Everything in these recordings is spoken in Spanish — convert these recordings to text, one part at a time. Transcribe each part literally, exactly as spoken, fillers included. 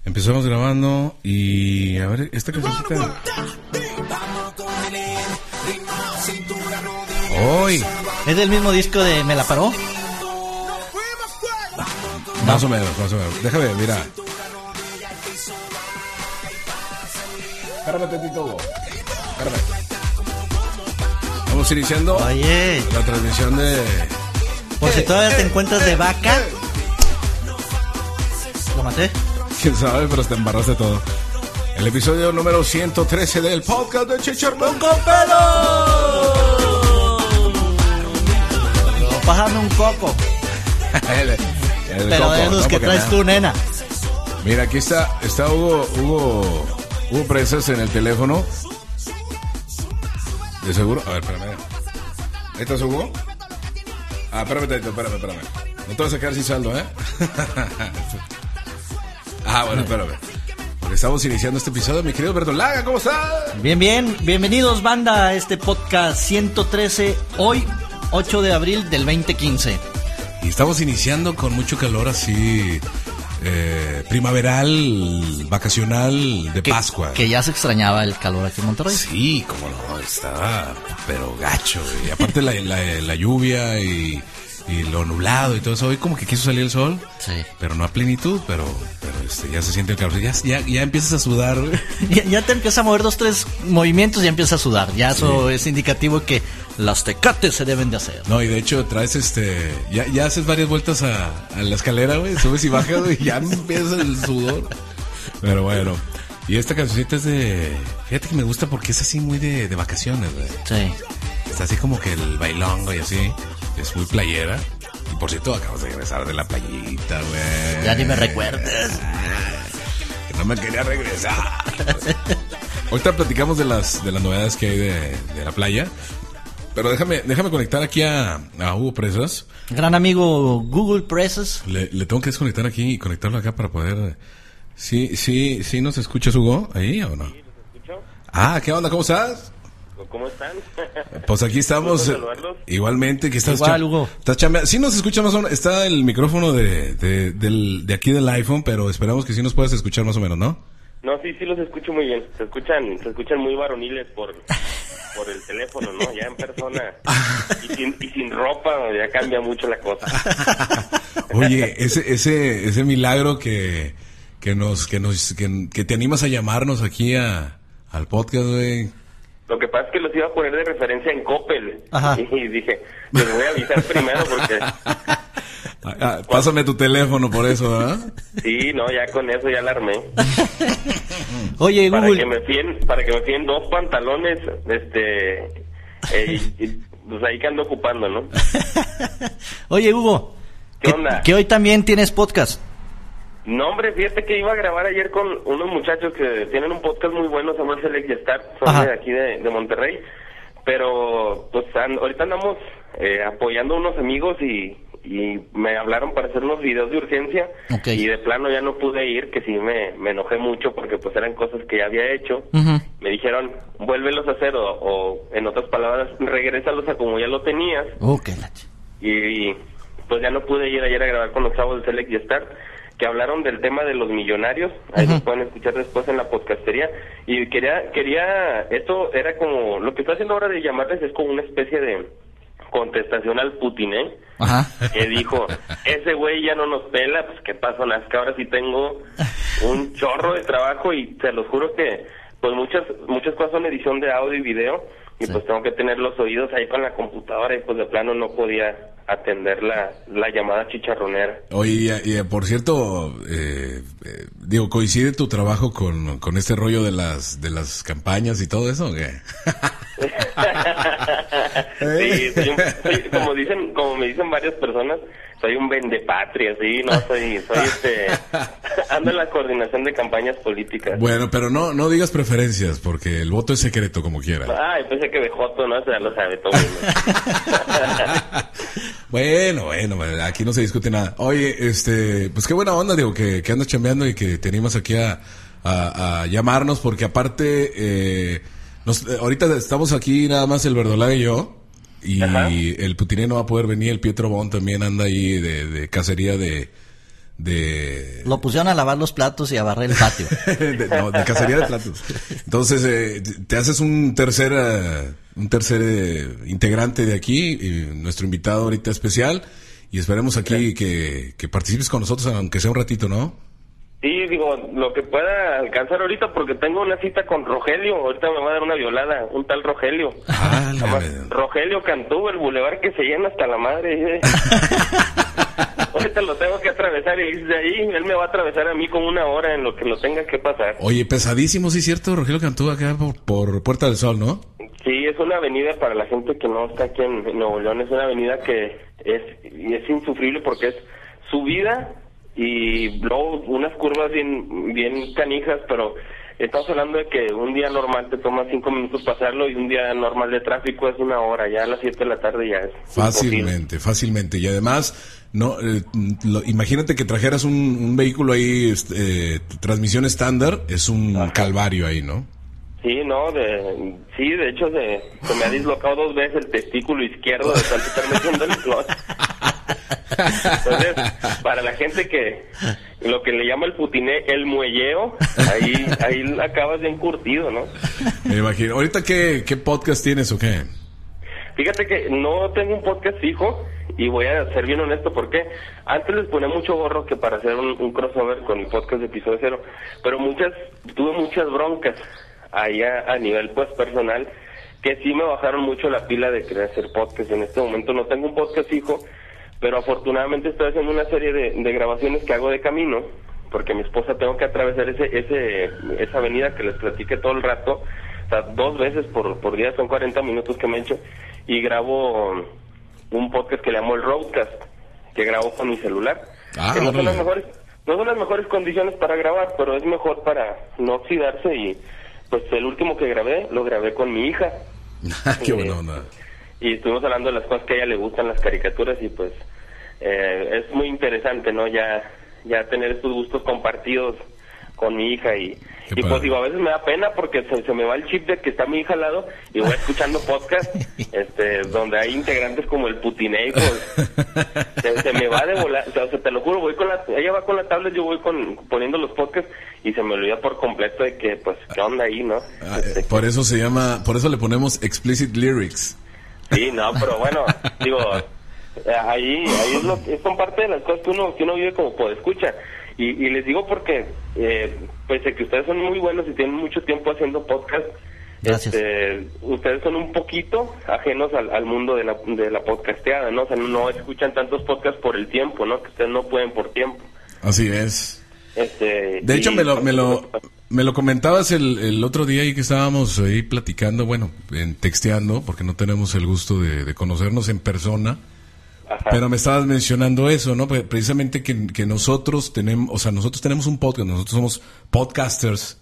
Empezamos grabando y a ver, esta cancioncita. Hoy. ¿Es del mismo disco de Me la paró? Más o menos, más o menos. Déjame, mira. Espérame tantito, Hugo. Espérame. Vamos iniciando. Oye. La transmisión de... Por si todavía te encuentras de vaca. ¿Lo maté? Quién sabe, pero te embarraste todo. El episodio número ciento trece del podcast de Chicharrón con Pelo. Pásame un coco. el, el pero coco, de esos ¿no? que Porque traes me... tú, nena. Mira, aquí está, está Hugo, Hugo, Hugo Presas en el teléfono. ¿De seguro? A ver, espérame. ¿Ahí estás, Hugo? Ah, espérame, espérame, espérame, espérame. No te vas a quedar sin saldo, ¿eh? Ah, bueno, espérame. Porque estamos iniciando este episodio, mi querido Verdolaga, ¿cómo estás? Bien, bien. Bienvenidos, banda, a este podcast ciento trece, hoy, ocho de abril del veinte quince. Y estamos iniciando con mucho calor así, eh, primaveral, vacacional, de que, Pascua. Que ya se extrañaba el calor aquí en Monterrey. Sí, cómo no, estaba, pero gacho. Y aparte la, la, la lluvia y... y lo nublado y todo eso. Hoy como que quiso salir el sol, sí, pero no a plenitud, pero, pero este, ya se siente el calor. Ya, ya, ya empiezas a sudar. ya, ya te empieza a mover dos, tres movimientos y ya empiezas a sudar. Ya sí. Eso es indicativo que las tecates se deben de hacer. No, y de hecho traes este... Ya, ya haces varias vueltas a, a la escalera, güey. Subes y bajas, güey, y ya empieza el sudor. Pero bueno. Y esta cancioncita es de... Fíjate que me gusta porque es así muy de, de vacaciones, güey. Sí. Está así como que el bailongo y así. Es muy playera. Y por cierto, acabas de regresar de la playita, güey. Ya ni me recuerdes. Que no me quería regresar. Ahorita platicamos de las de las novedades que hay de, de la playa. Pero déjame déjame conectar aquí a, a Hugo Presas. Gran amigo Google Presas. Le, le tengo que desconectar aquí y conectarlo acá para poder... Sí, sí, sí, ¿nos escuchas, Hugo? ¿Ahí o no? Sí, los escucho. Ah, ¿qué onda? ¿Cómo estás? ¿Cómo están? Pues aquí estamos. Igualmente, que estás. Igual, Hugo. Estás chambeando. Sí nos escucha más o menos. Está el micrófono de, de, del, de aquí del iPhone, pero esperamos que sí nos puedas escuchar más o menos, ¿no? No, sí, sí los escucho muy bien. Se escuchan, se escuchan muy varoniles por, por el teléfono, ¿no? Ya en persona y sin, y sin ropa ya cambia mucho la cosa. Oye, ese, ese, ese milagro que, que nos, que nos, que, que te animas a llamarnos aquí a, al podcast, güey. Lo que pasa es que los iba a poner de referencia en Coppel. Ajá. Y dije, les voy a avisar primero porque... Ah, pásame tu teléfono por eso, ¿verdad? Sí, no, ya con eso ya la armé. Oye, para Google. Que me fíen, para que me fíen dos pantalones, este... Eh, y, y, pues ahí que ando ocupando, ¿no? Oye, Hugo. ¿Qué que, onda? Que hoy también tienes podcast. No, hombre, fíjate que iba a grabar ayer con unos muchachos que tienen un podcast muy bueno, se llama Select y Start, son Ajá. de aquí de, de Monterrey, pero pues and, ahorita andamos eh, apoyando a unos amigos y, y me hablaron para hacer unos videos de urgencia, okay. Y de plano ya no pude ir, que sí me, me enojé mucho porque pues eran cosas que ya había hecho. Uh-huh. Me dijeron, vuélvelos a hacer o, o en otras palabras, regrésalos a como ya lo tenías. Okay, la ch- y, y pues ya no pude ir ayer a grabar con los chavos de Select y Start, que hablaron del tema de los millonarios, ahí uh-huh. Lo pueden escuchar después en la podcastería, y quería, quería, esto era como, lo que estoy haciendo ahora de llamarles es como una especie de contestación al Putin, ¿eh? Ajá. Que dijo, ese güey ya no nos pela, pues qué pasó, Nazca, ahora sí tengo un chorro de trabajo y te lo juro que, pues muchas, muchas cosas son edición de audio y video, y sí. Pues tengo que tener los oídos ahí con la computadora y pues de plano no podía atender la, la llamada chicharronera. Oye, y, y por cierto, eh, eh, digo, ¿coincide tu trabajo con, con este rollo de las de las campañas y todo eso o qué? Sí, soy un, soy, como dicen, como me dicen varias personas, soy un vendepatria, sí, no soy, soy este, ando en la coordinación de campañas políticas. Bueno, pero no, no digas preferencias, porque el voto es secreto como quiera. Ay, pensé que de joto, no, o sea, lo sabe todo el mundo. Bueno, bueno, aquí no se discute nada. Oye, este, pues qué buena onda, digo, que, que andas chambeando y que te animas aquí a, a, a llamarnos, porque aparte, eh, nos, ahorita estamos aquí nada más el Verdolaga y yo. Y ajá. El Putiné no va a poder venir, el Pietro Bon también anda ahí de, de cacería de, de... Lo pusieron a lavar los platos y a barrer el patio. de, no, de cacería de platos. Entonces, eh, te haces un tercer, uh, un tercer eh, integrante de aquí, y nuestro invitado ahorita especial, y esperemos aquí sí. que, que participes con nosotros, aunque sea un ratito, ¿no? Sí, digo, lo que pueda alcanzar ahorita, porque tengo una cita con Rogelio, ahorita me va a dar una violada, un tal Rogelio. Ah, la Rogelio Cantú, el bulevar que se llena hasta la madre. ¿eh? Ahorita lo tengo que atravesar y de ahí él me va a atravesar a mí con una hora en lo que lo tenga que pasar. Oye, pesadísimo, sí es cierto, Rogelio Cantú, acá por, por Puerta del Sol, ¿no? Sí, es una avenida para la gente que no está aquí en Nuevo León, es una avenida que es, es insufrible porque es subida y luego unas curvas bien, bien canijas, pero estamos hablando de que un día normal te toma cinco minutos pasarlo y un día normal de tráfico es una hora, ya a las siete de la tarde ya es fácilmente, imposible. Fácilmente, y además, no, eh, lo, imagínate que trajeras un, un vehículo ahí, eh, transmisión estándar, es un Ajá. calvario ahí, ¿no? Sí, no, de, sí, de hecho se, se me ha dislocado dos veces el testículo izquierdo de tanto estar metiendo el clutch. Entonces, para la gente que lo que le llama el putiné, el muelleo, ahí ahí acabas de encurtido, ¿no? Me imagino. ¿Ahorita qué, qué podcast tienes o qué? Fíjate que no tengo un podcast fijo y voy a ser bien honesto porque antes les ponía mucho gorro que para hacer un, un crossover con el podcast de Episodio Cero, pero muchas, tuve muchas broncas ahí a, a nivel pues personal que sí me bajaron mucho la pila de querer hacer podcast. En este momento no tengo un podcast fijo, pero afortunadamente estoy haciendo una serie de, de grabaciones que hago de camino, porque mi esposa tengo que atravesar ese, ese, esa avenida que les platiqué todo el rato, o sea, dos veces por, por día, son cuarenta minutos que me echo, y grabo un podcast que le llamo el Roadcast, que grabo con mi celular, ah, que no son vale. las mejores, no son las mejores condiciones para grabar, pero es mejor para no oxidarse, y pues el último que grabé, lo grabé con mi hija. Qué buena onda. Y estuvimos hablando de las cosas que a ella le gustan, las caricaturas, y pues eh, es muy interesante, ¿no? Ya ya tener estos gustos compartidos con mi hija y, y pues digo, a veces me da pena porque se, se me va el chip de que está mi hija al lado y voy escuchando podcast este, donde hay integrantes como el Putiné, pues, se, se me va de volar, o sea, te lo juro, voy con la, ella va con la tablet, yo voy con poniendo los podcasts y se me olvida por completo de que, pues, ¿qué onda ahí, no? Ah, este, por eso se llama, por eso le ponemos explicit lyrics. Sí, no, pero bueno, digo, ahí, ahí es lo, son parte de las cosas que uno, que uno vive como podescucha. Y, y les digo porque, eh, pese a que ustedes son muy buenos y tienen mucho tiempo haciendo podcast, este, ustedes son un poquito ajenos al, al mundo de la, de la podcasteada, ¿no? O sea, no escuchan tantos podcasts por el tiempo, ¿no? Que ustedes no pueden por tiempo. Así es. Este, de hecho, y, me lo, me lo, me lo comentabas el, el otro día ahí que estábamos ahí platicando, bueno, en, texteando, porque no tenemos el gusto de, de conocernos en persona. Ajá. Pero me estabas mencionando eso, ¿no? Precisamente que, que nosotros tenemos, o sea, nosotros tenemos un podcast, nosotros somos podcasters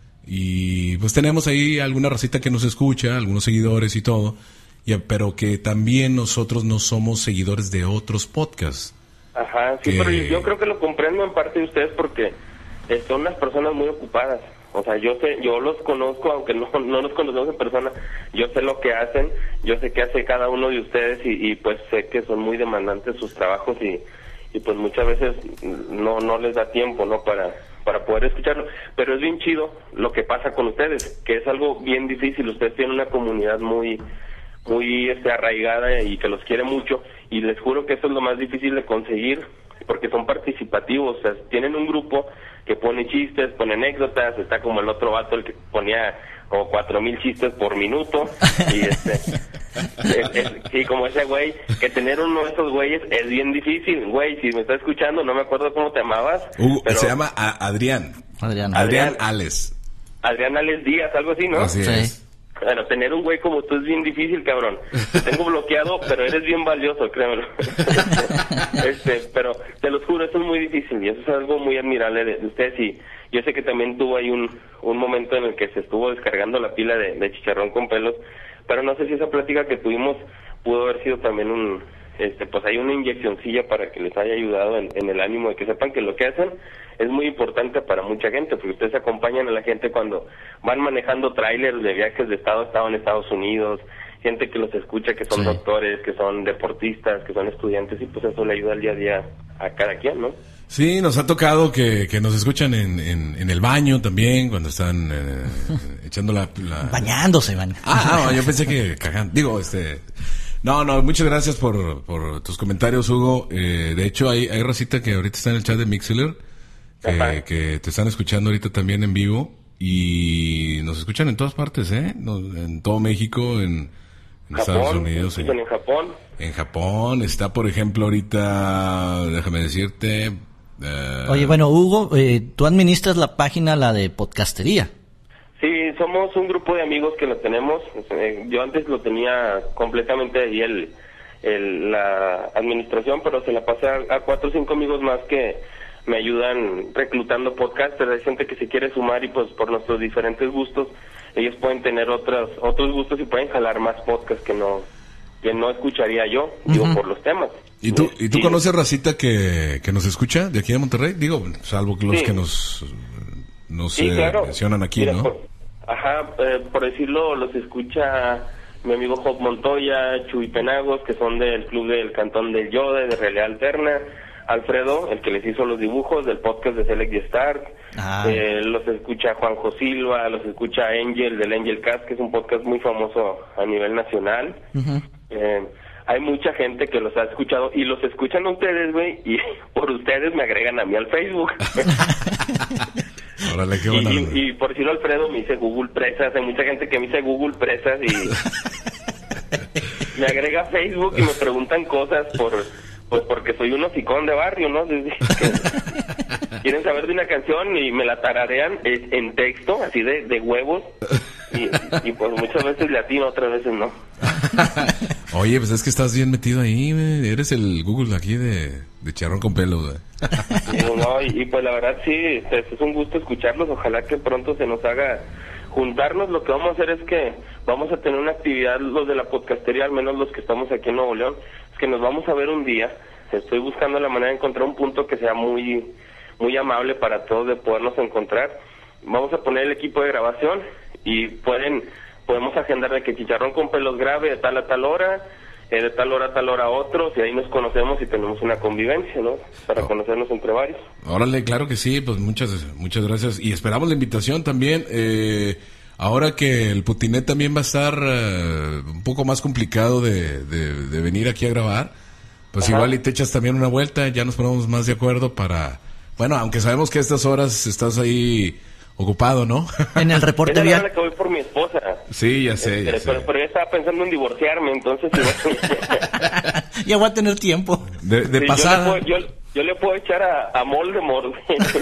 y pues tenemos ahí alguna racita que nos escucha, algunos seguidores y todo, y, pero que también nosotros no somos seguidores de otros podcasts. Ajá, sí, que... pero yo, yo creo que lo comprendo en parte de ustedes porque eh, son unas personas muy ocupadas. O sea, yo sé, yo los conozco, aunque no, no los conocemos en persona, yo sé lo que hacen, yo sé qué hace cada uno de ustedes y, y pues sé que son muy demandantes sus trabajos y, y pues muchas veces no no les da tiempo, ¿no? Para para poder escucharlo, pero es bien chido lo que pasa con ustedes, que es algo bien difícil. Ustedes tienen una comunidad muy muy este, arraigada y que los quiere mucho y les juro que eso es lo más difícil de conseguir porque son participativos, o sea, tienen un grupo que pone chistes, pone anécdotas, está como el otro vato el que ponía como cuatro mil chistes por minuto y este es, es, y como ese güey, que tener uno de esos güeyes es bien difícil, güey, si me está escuchando, no me acuerdo cómo te llamabas. Uh, pero se llama a Adrián. Adrián. Adrián Ales. Adrián Ales Díaz, algo así, ¿no? Así sí. es. Bueno, tener un güey como tú es bien difícil, cabrón. Te tengo bloqueado, pero eres bien valioso, créemelo. este, pero te lo juro, eso es muy difícil y eso es algo muy admirable de, de ustedes. Y yo sé que también tuvo ahí un, un momento en el que se estuvo descargando la pila de, de chicharrón con pelos, pero no sé si esa plática que tuvimos pudo haber sido también un... Este, pues hay una inyeccioncilla para que les haya ayudado en, en el ánimo de que sepan que lo que hacen es muy importante para mucha gente, porque ustedes acompañan a la gente cuando van manejando trailers de viajes de estado a estado en Estados Unidos, gente que los escucha, que son sí. doctores, que son deportistas, que son estudiantes, y pues eso le ayuda al día a día a cada quien, ¿no? Sí, nos ha tocado que, que nos escuchan en, en, en el baño también, cuando están eh, echando la, la... Bañándose, baño. Ah, no, yo pensé que cagando. Digo, este... No, no, muchas gracias por, por tus comentarios, Hugo. Eh, de hecho, hay, hay racita que ahorita está en el chat de Mixler, que, que te están escuchando ahorita también en vivo, y nos escuchan en todas partes, ¿eh? En todo México, en, en Japón, Estados Unidos. En, en Japón. En Japón está, por ejemplo, ahorita, déjame decirte... Uh... Oye, bueno, Hugo, eh, tú administras la página, la de podcastería. Sí, somos un grupo de amigos que lo tenemos. Eh, yo antes lo tenía completamente ahí el, el, la administración, pero se la pasé a, a cuatro o cinco amigos más que me ayudan reclutando podcasters. Hay gente que se quiere sumar y pues por nuestros diferentes gustos, ellos pueden tener otros otros gustos y pueden jalar más podcasts que no que no escucharía yo, uh-huh. digo, por los temas. ¿Y tú, ¿y tú sí. conoces racita que, que nos escucha de aquí de Monterrey? Digo, salvo los sí. que nos, nos sí, eh, claro. mencionan aquí, Mira, ¿no? Por, ajá, eh, por decirlo, los escucha mi amigo Job Montoya, Chuy Penagos, que son del Club del Cantón del Yoda, de Realidad Alterna, Alfredo, el que les hizo los dibujos del podcast de Select y Start, ah. eh, los escucha Juanjo Silva, los escucha Angel del Angel Cast, que es un podcast muy famoso a nivel nacional. Uh-huh. eh, hay mucha gente que los ha escuchado y los escuchan ustedes, güey, y por ustedes me agregan a mí al Facebook. Órale, qué buena. Y, y, y por decirlo, Alfredo me dice Google Presas, hay mucha gente que me dice Google Presas y me agrega a Facebook y me preguntan cosas por... Pues porque soy un hocicón de barrio, ¿no? Quieren saber de una canción y me la tararean en texto, así de, de huevos. Y, y pues muchas veces le atino, otras veces no. Oye, pues es que estás bien metido ahí, güey. Eres el Google aquí de, de charrón con pelo, güey. No, y, y pues la verdad sí, pues es un gusto escucharlos. Ojalá que pronto se nos haga juntarnos. Lo que vamos a hacer es que vamos a tener una actividad, los de la podcastería, al menos los que estamos aquí en Nuevo León, es que nos vamos a ver un día. Estoy buscando la manera de encontrar un punto que sea muy muy amable para todos de podernos encontrar. Vamos a poner el equipo de grabación y pueden podemos agendar de que Chicharrón con Pelos grabe de tal a tal hora, eh, de tal hora a tal hora otros, y ahí nos conocemos y tenemos una convivencia, ¿no? Para oh. conocernos entre varios. Órale, claro que sí, pues muchas muchas gracias. Y esperamos la invitación también. Eh, ahora que el Putinet también va a estar uh, un poco más complicado de, de, de venir aquí a grabar, pues Ajá. igual y te echas también una vuelta, ya nos ponemos más de acuerdo para... Bueno, aunque sabemos que a estas horas estás ahí ocupado, ¿no? En el reporte vial. vial. Es la que voy por mi esposa. Sí, ya sé, ya pero, sé. Pero, pero yo estaba pensando en divorciarme, entonces... Ya voy a tener tiempo. De, de sí, pasada. Yo le, puedo, yo, yo le puedo echar a, a Voldemort.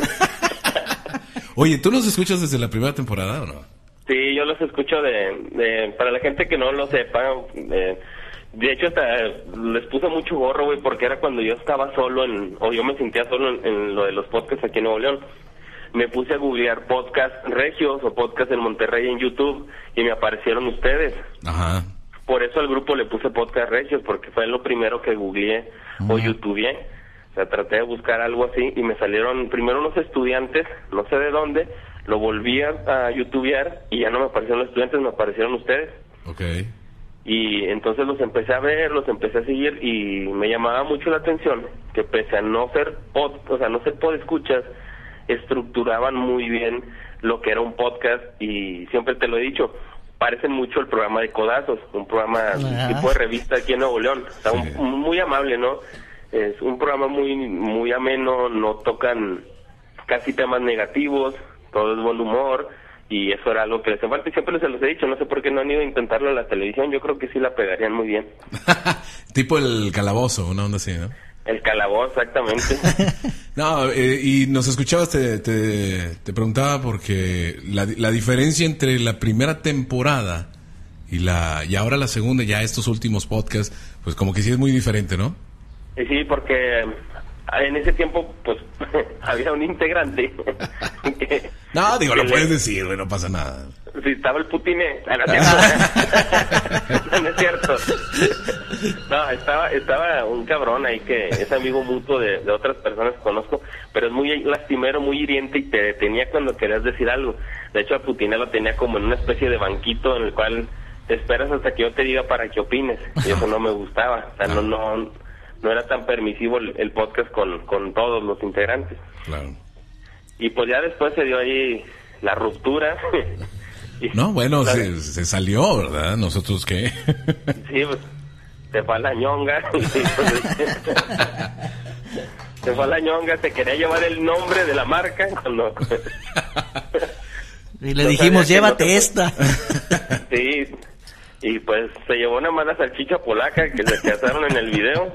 Oye, ¿tú los escuchas desde la primera temporada o no? Sí, yo los escucho de... de para la gente que no lo sepa... Eh, de hecho, hasta les puse mucho gorro, güey, porque era cuando yo estaba solo en... O yo me sentía solo en, en lo de los podcasts aquí en Nuevo León. Me puse a googlear podcast regios o podcast en Monterrey en YouTube y me aparecieron ustedes. Ajá. Por eso al grupo le puse podcast regios, porque fue lo primero que googleé uh-huh. o youtubeé. O sea, traté de buscar algo así y me salieron primero unos estudiantes, no sé de dónde, lo volví a, a youtubear y ya no me aparecieron los estudiantes, me aparecieron ustedes. Okay. Y entonces los empecé a ver, los empecé a seguir y me llamaba mucho la atención que pese a no ser pod, o sea, no ser podescuchas, estructuraban muy bien lo que era un podcast y siempre te lo he dicho, parecen mucho el programa de Codazos, un programa ah. tipo de revista aquí en Nuevo León, o sea, sí. un, muy amable, ¿no? Es un programa muy muy ameno, no tocan casi temas negativos, todo es buen humor. Y eso era algo que les falta y siempre les los he dicho, no sé por qué no han ido a intentarlo en la televisión, yo creo que sí la pegarían muy bien. Tipo el calabozo, una onda así, ¿no? El calabozo, exactamente. No, eh, y nos escuchabas, te, te, te preguntaba porque la, la diferencia entre la primera temporada y la y ahora la segunda, ya estos últimos podcasts, pues como que sí es muy diferente, ¿no? Sí, porque en ese tiempo, pues, había un integrante que... No, digo, lo le... puedes decir, güey, no pasa nada. Sí, estaba el Putiné. No, no, no, no es cierto. No, estaba estaba un cabrón ahí que es amigo mutuo de, de otras personas que conozco, pero es muy lastimero, muy hiriente y te detenía cuando querías decir algo. De hecho, a Putiné lo tenía como en una especie de banquito en el cual te esperas hasta que yo te diga para que opines. Y eso no me gustaba. O sea, no, no... no era tan permisivo el, el podcast con, con todos los integrantes. Claro. Y pues ya después se dio ahí la ruptura. Y, no, bueno, la, se, se salió, ¿verdad? ¿Nosotros qué? Sí, pues se fue a la ñonga. Y, pues, se fue a la ñonga, se quería llevar el nombre de la marca cuando... Y le no dijimos, llévate no esta. Sí, y pues se llevó una mala salchicha polaca que se casaron en el video.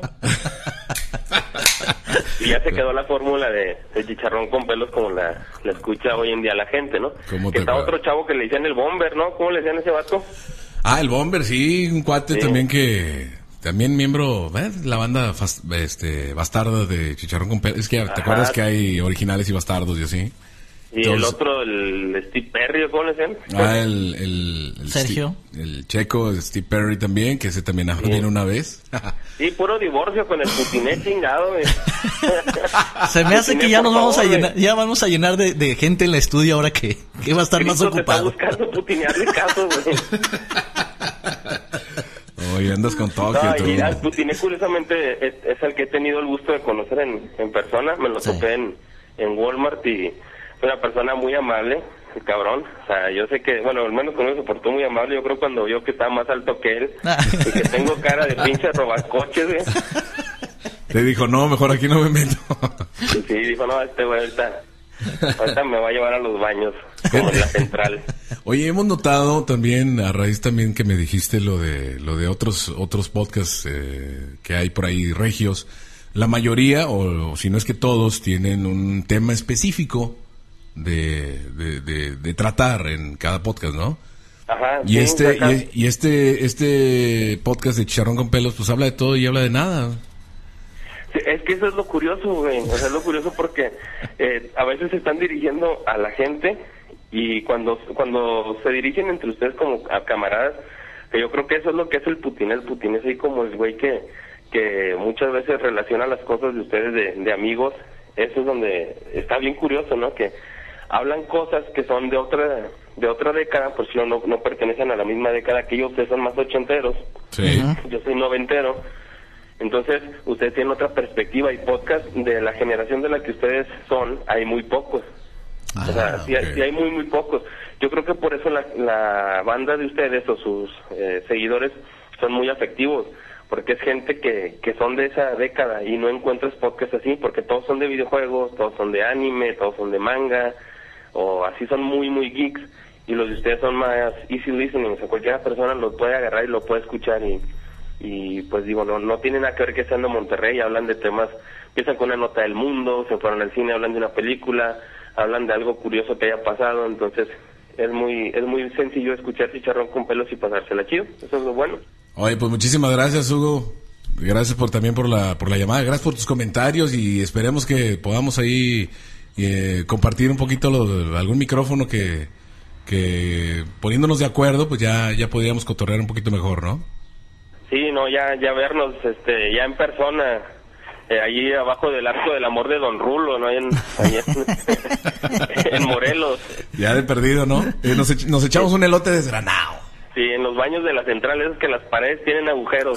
Y ya se quedó la fórmula de, de chicharrón con pelos como la, la escucha hoy en día la gente, ¿no? Que está otro chavo que le decían el Bomber, ¿no? ¿Cómo le decían a ese vato? Ah, el Bomber, sí, un cuate sí. también que... También miembro de ¿eh? la banda fast, este bastarda de Chicharrón con Pelos. Es que Ajá. te acuerdas que hay originales y bastardos y así. Y Entonces, el otro, el Steve Perry, ¿cómo le decían? Ah, el... el, el Sergio. Steve, el checo, el Steve Perry también, que ese también sí. vino una vez. Sí, puro divorcio con el putiné chingado, güey. Se me hace que ya nos vamos favor, a llenar, ya vamos a llenar de, de gente en el estudio ahora que, que va a estar Cristo más ocupado. Te está buscando putinearle caso, güey. Oye, andas con Tokio. No, y al putiné curiosamente es, es el que he tenido el gusto de conocer en, en persona. Me lo sí. topé en, en Walmart y fue una persona muy amable, el cabrón. O sea, yo sé que, bueno, al menos conmigo se portó muy amable. Yo creo cuando vio que estaba más alto que él y que tengo cara de pinche robacoches, güey. Te dijo, no, mejor aquí no me meto. Sí, sí, dijo, no, este güey ahorita, ahorita me va a llevar a los baños, como en la central. Oye, hemos notado también, a raíz también que me dijiste lo de lo de otros otros podcasts eh, que hay por ahí regios, la mayoría, o, o si no es que todos, tienen un tema específico de, de, de, de tratar en cada podcast, ¿no? Ajá. Y sí, este y, y este este podcast de Chicharrón con Pelos, pues habla de todo y habla de nada. Sí, es que eso es lo curioso, güey. O sea, es lo curioso porque eh, a veces se están dirigiendo a la gente. Y cuando cuando se dirigen entre ustedes como a camaradas, que yo creo que eso es lo que es el Putin. El Putin es ahí como el güey que, que muchas veces relaciona las cosas de ustedes de, de amigos. Eso es donde está bien curioso, ¿no? Que hablan cosas que son de otra de otra década, pues no, no, no pertenecen a la misma década que ellos. Ustedes son más ochenteros. Sí. Yo soy noventero. Entonces, ustedes tienen otra perspectiva y podcast de la generación de la que ustedes son, hay muy pocos. Ah, o sea, sí, okay. hay, sí hay muy, muy pocos. Yo creo que por eso la, la banda de ustedes o sus eh, seguidores son muy afectivos, porque es gente que, que son de esa década y no encuentras podcasts así, porque todos son de videojuegos, todos son de anime, todos son de manga, o así son muy, muy geeks, y los de ustedes son más easy listening, o sea, cualquier persona lo puede agarrar y lo puede escuchar, y, y pues digo, no, no tiene nada que ver que sean de Monterrey, hablan de temas, empiezan con una nota del mundo, se fueron al cine, hablan de una película, hablan de algo curioso que haya pasado, entonces es muy es muy sencillo escuchar Chicharrón con Pelos y pasársela chido, eso es lo bueno. Oye, pues muchísimas gracias, Hugo, gracias por también por la por la llamada, gracias por tus comentarios y esperemos que podamos ahí eh, compartir un poquito lo, algún micrófono que que poniéndonos de acuerdo, pues ya ya podríamos cotorrear un poquito mejor, ¿no? Sí, no, ya ya vernos este ya en persona. Eh, allí abajo del Arco del Amor de Don Rulo, ¿no? En, allí en, en Morelos. Ya de perdido, ¿no? Eh, nos, ech- nos echamos un elote desgranado. Sí, en los baños de la central, esos que las paredes tienen agujeros.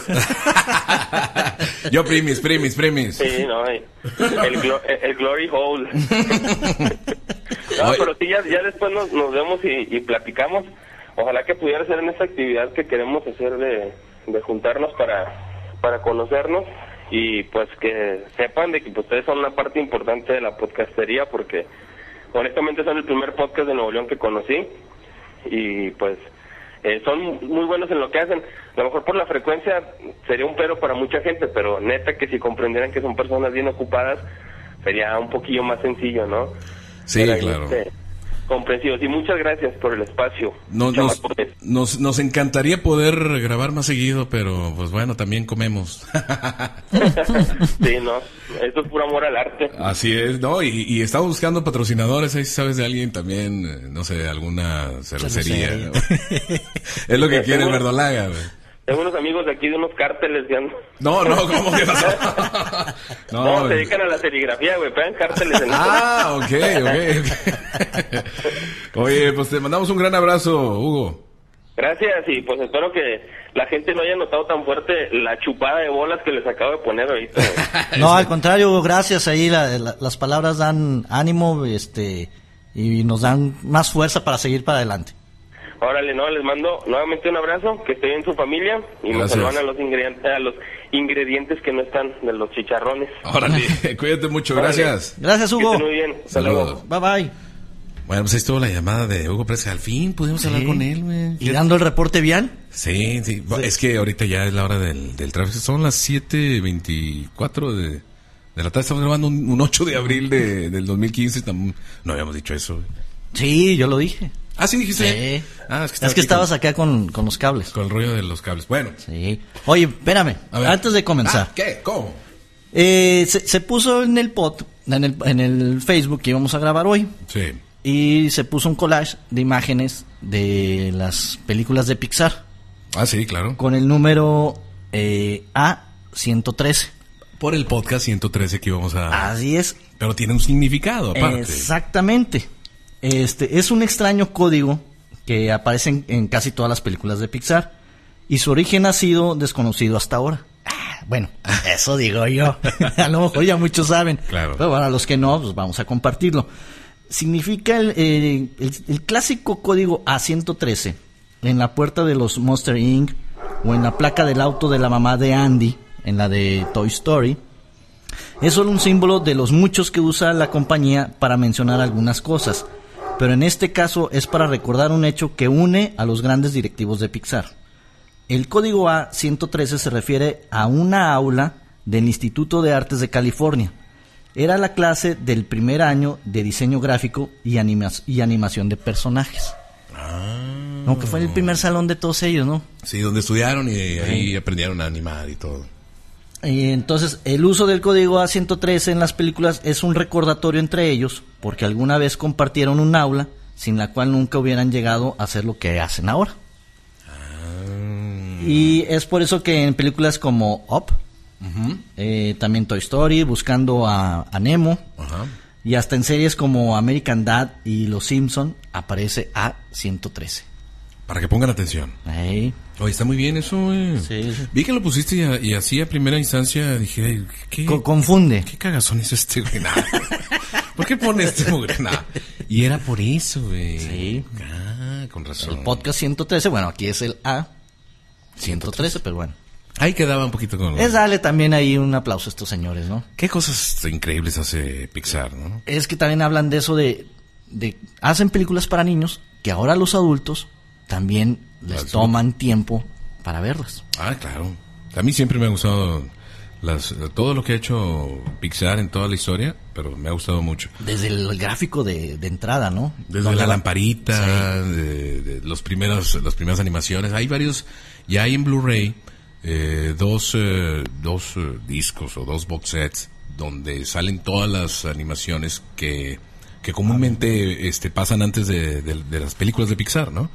Yo primis, primis, primis. Sí, no, el, glo- el Glory Hole. No, pero sí, ya, ya después nos, nos vemos y, y platicamos. Ojalá que pudiera ser en esta actividad que queremos hacer de, de juntarnos para, para conocernos. Y pues que sepan de que ustedes son una parte importante de la podcastería, porque honestamente son el primer podcast de Nuevo León que conocí y pues eh, son muy buenos en lo que hacen. A lo mejor por la frecuencia sería un pero para mucha gente, pero neta que si comprendieran que son personas bien ocupadas sería un poquillo más sencillo, ¿no? Sí, Pero, claro. Este, comprensivos y muchas gracias por el espacio. Nos, nos, nos, nos encantaría poder grabar más seguido, pero pues bueno, también comemos. Sí, no, esto es puro amor al arte. Así es, no, y, y estamos buscando patrocinadores, ahí si sabes de alguien también, no sé, alguna cervecería. ¿no? Es lo que quiere el Verdolaga, güey. Tengo unos amigos de aquí de unos cárteles, ya. No, no, ¿cómo que pasó? No, no, se dedican a la serigrafía, güey, pegan cárteles en Ah, ok, ok, ok. Oye, pues te mandamos un gran abrazo, Hugo. Gracias, y pues espero que la gente no haya notado tan fuerte la chupada de bolas que les acabo de poner ahorita. No, al contrario, gracias, ahí la, la, las palabras dan ánimo, este, y nos dan más fuerza para seguir para adelante. Órale, no, les mando nuevamente un abrazo, que esté bien su familia, y me saludan a los ingredientes, a los ingredientes que no están de los chicharrones. Órale, cuídate mucho, gracias. Gracias, Hugo. Que estén muy bien. Hasta luego. Bye, bye. Bueno, pues ahí estuvo la llamada de Hugo Pérez. Al fin pudimos sí. hablar con él, güey. ¿Y dando el reporte vial? Sí, sí, sí. Es que ahorita ya es la hora del, del tráfico. Son las siete veinticuatro de, de la tarde. Estamos grabando un, un ocho de abril de, del dos mil quince. No habíamos dicho eso, güey. Sí, yo lo dije. Ah, sí, dijiste. Sí. Ah, es que, es que estabas con, acá con, con los cables. Con el rollo de los cables. Bueno. Sí. Oye, espérame. Antes de comenzar. Ah, ¿qué? ¿Cómo? Eh, se, se puso en el pod, en el, en el Facebook que íbamos a grabar hoy. Sí. Y se puso un collage de imágenes de las películas de Pixar. Ah, sí, claro. Con el número eh, A ciento trece. Por el podcast ciento trece que íbamos a... Así es. Pero tiene un significado aparte. Exactamente. Este es un extraño código que aparece en, en casi todas las películas de Pixar. Y su origen ha sido desconocido hasta ahora. Ah, bueno, eso digo yo. A lo mejor ya muchos saben. Claro. Pero para los que no, pues vamos a compartirlo. Significa el, el, el, el clásico código A ciento trece en la puerta de los Monster incorporated o en la placa del auto de la mamá de Andy en la de Toy Story. Es solo un símbolo de los muchos que usa la compañía para mencionar algunas cosas, pero en este caso es para recordar un hecho que une a los grandes directivos de Pixar. El código A ciento trece se refiere a una aula del Instituto de Artes de California. Era la clase del primer año de diseño gráfico y, anima- y animación de personajes. Ah. No, que fue el primer salón de todos ellos, ¿no? Sí, donde estudiaron y ahí sí. aprendieron a animar y todo. Y entonces, el uso del código A ciento trece en las películas es un recordatorio entre ellos, porque alguna vez compartieron un aula sin la cual nunca hubieran llegado a hacer lo que hacen ahora. Ah. Y es por eso que en películas como Up, Uh-huh. Eh, también Toy Story, Buscando a, a Nemo, uh-huh. y hasta en series como American Dad y Los Simpson aparece A ciento trece. Para que pongan atención. Hey. Oye, está muy bien eso, eh. sí, sí. Vi que lo pusiste y, a, y así a primera instancia dije, ¿qué? Co- confunde. ¿Qué cagazón es este, güey? Nah. ¿Por qué pone este mugre? Nah. Y era por eso, güey. Sí. Ah, con razón. El podcast ciento trece, bueno, aquí es el A ciento trece, pero bueno. Ahí quedaba un poquito con... Es darle también ahí un aplauso a estos señores, ¿no? Qué cosas increíbles hace Pixar, ¿no? Es que también hablan de eso de... de hacen películas para niños que ahora los adultos también les las toman tiempo para verlas. Ah, claro. A mí siempre me ha gustado las, todo lo que ha hecho Pixar en toda la historia, pero me ha gustado mucho. Desde el gráfico de, de entrada, ¿no? Desde Donde la lamparita, sí. de, de los primeros, las primeras animaciones. Hay varios, ya hay en Blu-ray... Eh, dos eh, dos eh, discos o dos box sets donde salen todas las animaciones que, que comúnmente este, pasan antes de, de, de las películas de Pixar, ¿no?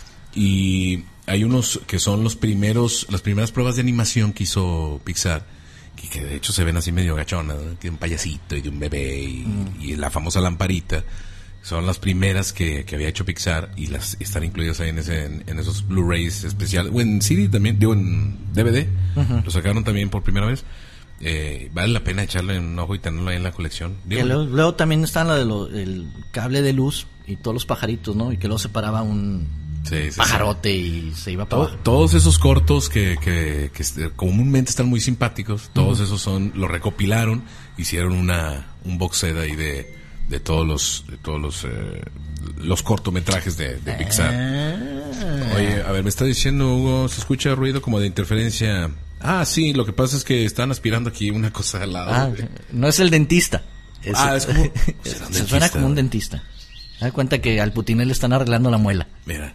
Y hay unos que son los primeros las primeras pruebas de animación que hizo Pixar, que, que de hecho se ven así medio gachonas, ¿no? De un payasito y de un bebé y, mm. y la famosa lamparita. Son las primeras que, que había hecho Pixar y las están incluidas ahí en ese en, en esos Blu-rays especiales. O en C D también, digo en D V D. Uh-huh. Lo sacaron también por primera vez. Eh, vale la pena echarle un ojo y tenerlo ahí en la colección. Digo, luego, luego también está la de lo, el cable de luz y todos los pajaritos, ¿no? Y que luego se paraba un sí, sí, pajarote sí. y se iba para abajo. Todos esos cortos que, que, que comúnmente están muy simpáticos, todos uh-huh. esos son, los recopilaron, hicieron una un box set ahí de de todos los de todos los eh, los cortometrajes de, de Pixar. Ah. Oye, a ver, me está diciendo Hugo, se escucha ruido como de interferencia. Ah, sí, lo que pasa es que están aspirando aquí una cosa al lado. Ah, no es el dentista. Es, ah, es como se suena como un dentista. Se da cuenta que al Putinel le están arreglando la muela. Mira,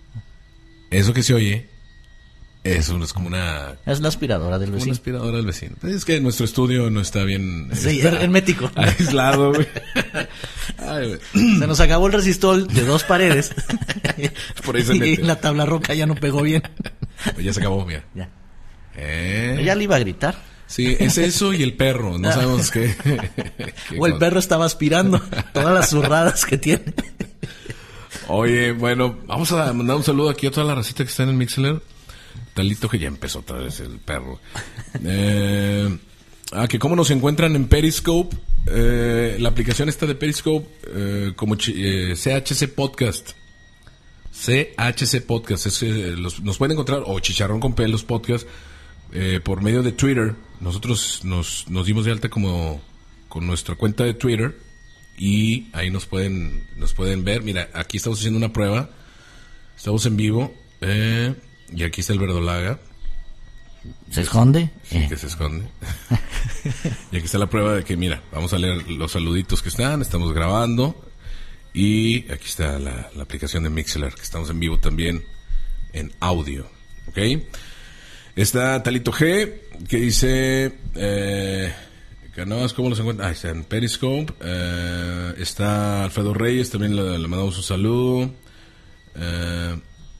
eso que se oye eso es como una... Es la aspiradora del vecino. Una aspiradora del vecino. Es que nuestro estudio no está bien... Sí, está hermético. Aislado, güey. Ay, güey. Se nos acabó el resistol de dos paredes. Por ahí se mete. Y la tabla roca ya no pegó bien. Pues ya se acabó, mira. Ya. Eh. Ella le iba a gritar. Sí, es eso y el perro. No sabemos qué... qué o el cosa. Perro estaba aspirando todas las zurradas que tiene. Oye, bueno, vamos a mandar un saludo aquí a toda la racita que está en el Mixler. Talito que ya empezó otra vez el perro. Eh, ah, que cómo nos encuentran en Periscope. Eh, la aplicación está de Periscope eh, como ch- eh, C H C Podcast. C H C Podcast. Es, eh, los, nos pueden encontrar, o Chicharrón con Pelos Podcast, eh, por medio de Twitter. Nosotros nos, nos dimos de alta como con nuestra cuenta de Twitter. Y ahí nos pueden nos pueden ver. Mira, aquí estamos haciendo una prueba. Estamos en vivo. Eh, y aquí está el Verdolaga. ¿Se esconde? Sí, eh. que se esconde. Y aquí está la prueba de que, mira, vamos a leer los saluditos que están. Estamos grabando. Y aquí está la, la aplicación de Mixler, que estamos en vivo también en audio. ¿Ok? Está Talito G, que dice... Eh, Canoas, ¿cómo los encuentran? Ah, está en Periscope. Eh, está Alfredo Reyes, también le, le mandamos un saludo. Eh,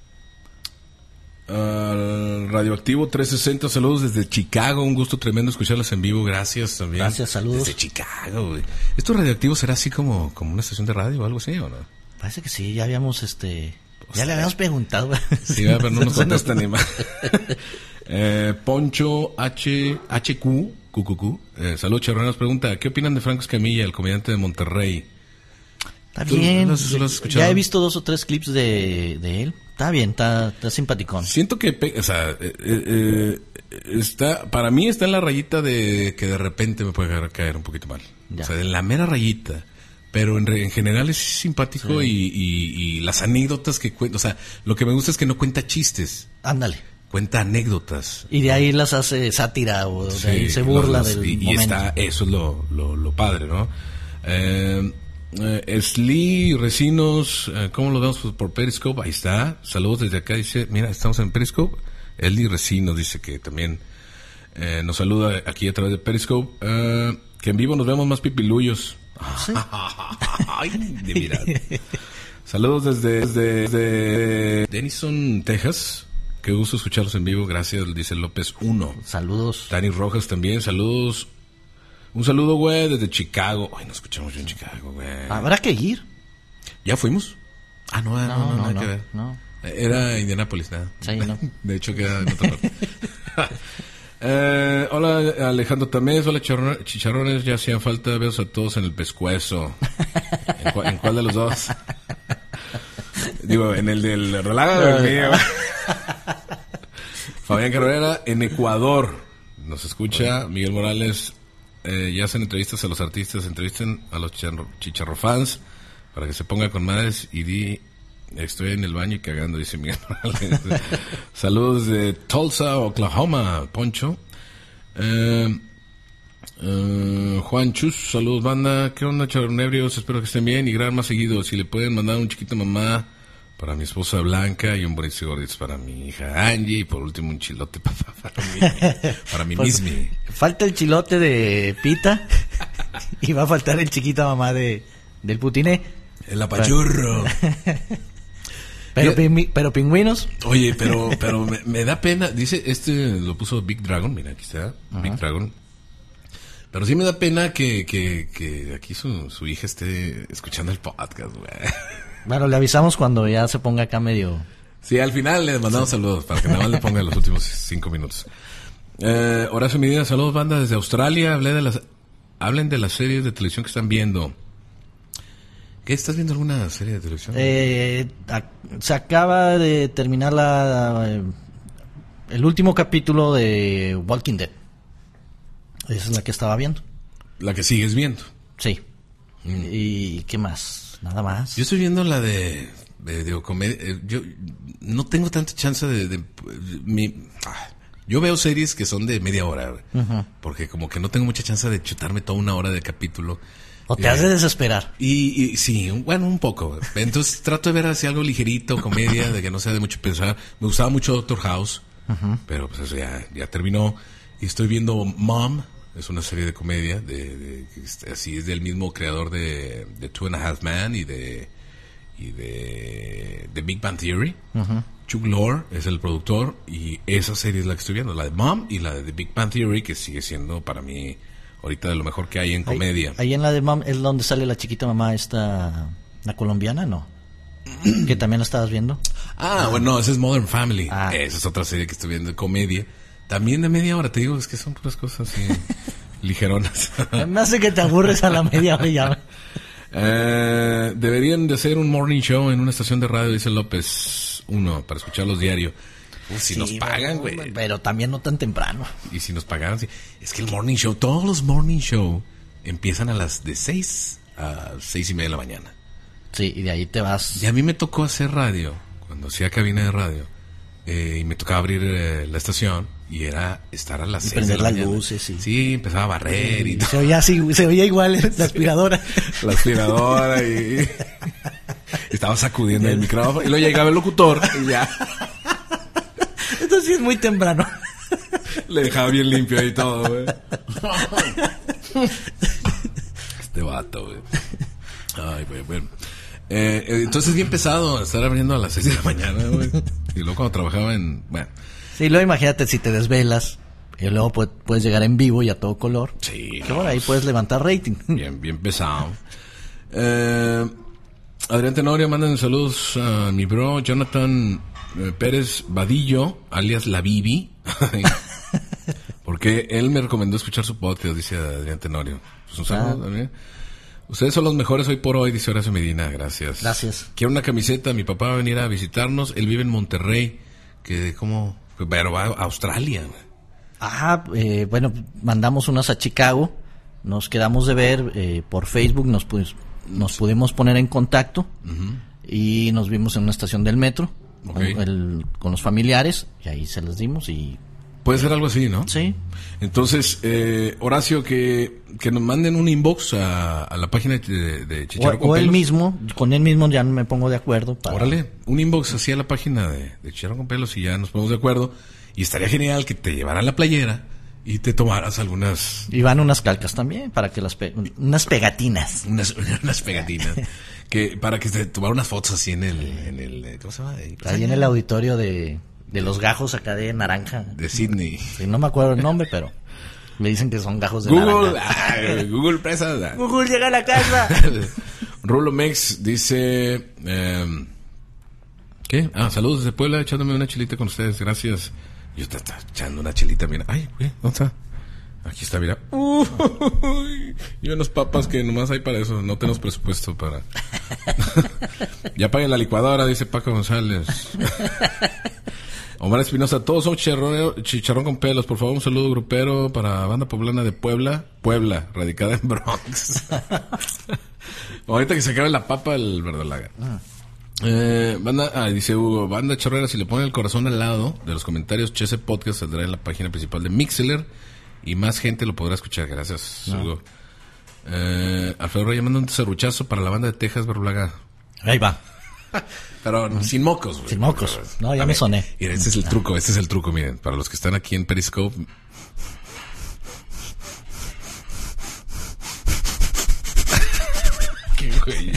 al Radioactivo trescientos sesenta, saludos desde Chicago. Un gusto tremendo escucharlas en vivo. Gracias también. Gracias, saludos. Desde Chicago, güey. ¿Esto Radioactivo será así como, como una estación de radio o algo así o no? Parece que sí, ya habíamos, este... O sea, ya le habíamos preguntado. Sí, pero no nos contesta ni más. eh, Poncho H, HQ. Q Q Q. Eh, Salud, Charrón nos pregunta, ¿qué opinan de Franco Escamilla, el comediante de Monterrey? Está bien. ¿Lo has, lo has escuchado? Ya he visto dos o tres clips de, de él. Está bien, está, está simpaticón. Siento que, pe- o sea, eh, eh, está, para mí está en la rayita de que de repente me puede caer un poquito mal. Ya. O sea, en la mera rayita. Pero en, re- en general es simpático, sí. y, y, y las anécdotas que cuenta, o sea, lo que me gusta es que no cuenta chistes. Ándale. Cuenta anécdotas. Y de ahí las hace sátira o de sí, ahí se burla los, del y, momento. Y está, eso es lo, lo, lo padre, ¿no? Eh, eh, Sli Recinos, eh, ¿cómo lo vemos por, por Periscope? Ahí está. Saludos desde acá. Dice, mira, estamos en Periscope. Sli Recinos dice que también eh, nos saluda aquí a través de Periscope. Eh, que en vivo nos vemos más pipiluyos. ¿Sí? Ay, de mirar. Saludos desde, desde, desde Denison, Texas. Qué gusto escucharlos en vivo, gracias, dice López uno. Saludos. Dani Rojas también, saludos. Un saludo, güey, desde Chicago. Ay, no escuchamos yo en Chicago, güey. Habrá que ir. ¿Ya fuimos? Ah, no, no, no, no, no nada no, que ver. No. Era Indianápolis, nada. Sí, no. De hecho, queda en otra parte. eh, hola, Alejandro Tamés, hola, chicharrones, chicharrones, ya hacían falta, besos a todos en el pescuezo. ¿En, cu- ¿En cuál de los dos? Digo, en el del Relaga, el mío. Fabián Carrera, en Ecuador. Nos escucha Miguel Morales. Eh, ya hacen entrevistas a los artistas, entrevisten a los chicharrofans para que se ponga con madres y di, estoy en el baño y cagando, dice Miguel Morales. Saludos de Tulsa, Oklahoma, Poncho. Eh, eh, Juan Chus, saludos banda. ¿Qué onda, charronebrios? Espero que estén bien y graben más seguido. Si le pueden mandar un chiquito mamá para mi esposa Blanca y un bonito gorditos para mi hija Angie y por último un chilote para, para mí, para mí pues, mismi. Falta el chilote de Pita y va a faltar el chiquito mamá de del putiné. El apachurro. Pero, pingü- pero pingüinos. Oye, pero pero me, me da pena. Dice, este lo puso Big Dragon, mira, aquí está, uh-huh. Big Dragon. Pero sí me da pena que, que, que aquí su, su hija esté escuchando el podcast, güey. Bueno, le avisamos cuando ya se ponga acá medio... Sí, al final le mandamos sí. saludos para que nada más le ponga los últimos cinco minutos. Eh, Horacio Medina, saludos banda desde Australia. Hablé de las, hablen de las series de televisión que están viendo. ¿Qué? ¿Estás viendo alguna serie de televisión? Eh, a, se acaba de terminar la, eh, el último capítulo de Walking Dead. Esa es la que estaba viendo. La que sigues viendo. Sí. Mm. ¿Y qué más? Nada más. Yo estoy viendo la de, de, de comedia. Eh, yo no tengo tanta chance de... de, de mi, ah, yo veo series que son de media hora, uh-huh. porque como que no tengo mucha chance de chutarme toda una hora de capítulo. O te eh, has de desesperar. Y, y sí, bueno, un poco. Entonces trato de ver así algo ligerito, comedia, de que no sea de mucho pensar. Me gustaba mucho Doctor House, uh-huh. pero pues eso ya, ya terminó. Y estoy viendo Mom. Es una serie de comedia, de, de, de así es del mismo creador de, de Two and a Half Men y de y de, de Big Bang Theory. Uh-huh. Chuck Lorre es el productor y esa serie es la que estoy viendo, la de Mom y la de The Big Bang Theory, que sigue siendo para mí ahorita de lo mejor que hay en comedia. Ahí, ahí en la de Mom es donde sale la chiquita mamá esta, la colombiana, ¿no? Que también la estabas viendo. Ah, bueno, no, esa es Modern Family. Ah. Esa es otra serie que estoy viendo de comedia. También de media hora, te digo, es que son puras cosas así ligeronas. Me hace que te aburres a la media hora ya. Eh, deberían de hacer un morning show en una estación de radio, dice López. Uno, para escucharlos diario. Uf, si Sí, nos pagan, güey. pero, pero también no tan temprano. Y si nos pagaran, sí. Es que el morning show, todos los morning show empiezan a las de seis a seis y media de la mañana. Sí, y de ahí te vas. Y a mí me tocó hacer radio, cuando hacía cabina de radio, eh, y me tocaba abrir eh, la estación, y era estar a las Y seis de prender la las mañana. luces, sí. Sí, empezaba a barrer y todo. Se oía así, se oía igual la aspiradora. La aspiradora y... estaba sacudiendo el micrófono, y luego llegaba el locutor, y ya... Esto sí es muy temprano. Le dejaba bien limpio ahí todo, güey. Este vato, güey. Ay, güey, bueno. Eh, eh, entonces es bien pesado estar abriendo a las seis de la mañana, güey. Y luego cuando trabajaba en... Bueno. Sí, luego imagínate si te desvelas y luego puedes, puedes llegar en vivo y a todo color. Sí. Que bueno, ahí puedes levantar rating. Bien, bien pesado. Eh, Adrián Tenorio, mandan saludos a mi bro Jonathan eh, Pérez Vadillo, alias La Bibi. Porque él me recomendó escuchar su podcast, dice Adrián Tenorio. Pues un saludo Ah. también. Ustedes son los mejores hoy por hoy, dice Horacio Medina, gracias. Gracias. Quiero una camiseta, mi papá va a venir a visitarnos, él vive en Monterrey, que como, pero va a Australia. Ah, eh, bueno, mandamos unas a Chicago, nos quedamos de ver eh, por Facebook, nos, pu- nos pudimos poner en contacto uh-huh. y nos vimos en una estación del metro okay. con, el, con los familiares y ahí se las dimos y... Puede ser algo así, ¿no? Sí. Entonces, eh, Horacio, que, que nos manden un inbox a, a la página de, de Chicharrón con O, o Pelos. él mismo, con él mismo ya me pongo de acuerdo. Para... Órale, un inbox así a la página de, de Chicharrón con Pelos y ya nos ponemos de acuerdo. Y estaría genial que te llevaran la playera y te tomaras algunas... Y van unas calcas también, para que las... Pe... Unas pegatinas. Unas, unas pegatinas. que para que te tomaran unas fotos así en el... En el ¿cómo se llama? Ahí, ahí en el auditorio de... De los gajos acá de naranja. De Sydney. Sí, no me acuerdo el nombre, pero me dicen que son gajos de Google, naranja. Ah, Google Presa. Google llega a la casa. Rulo Mex dice... Eh, ¿Qué? Ah, saludos desde Puebla, echándome una chelita con ustedes, gracias. Yo te estaba echando una chelita, mira. Ay, güey, ¿dónde está? Aquí está, mira. Uy, y unos papas que nomás hay para eso. No tenemos presupuesto para... Ya paguen la licuadora, dice Paco González. Omar Espinosa, todos son chicharrón, chicharrón con pelos. Por favor, un saludo grupero para Banda Poblana de Puebla. Puebla, radicada en Bronx. Ahorita que se acabe la papa, el verdolaga. Ah. Eh, banda, ah, dice Hugo, Banda Chorrera, si le ponen el corazón al lado de los comentarios, Chese Podcast saldrá en la página principal de Mixler y más gente lo podrá escuchar. Gracias, no. Hugo. Eh, Alfredo Reyes manda un serruchazo para la Banda de Texas, verdolaga. Ahí va. Pero mm. sin mocos, güey. Sin mocos. No, ya me soné. Mira, este es el truco, este es el truco, miren. Para los que están aquí en Periscope. Qué güey.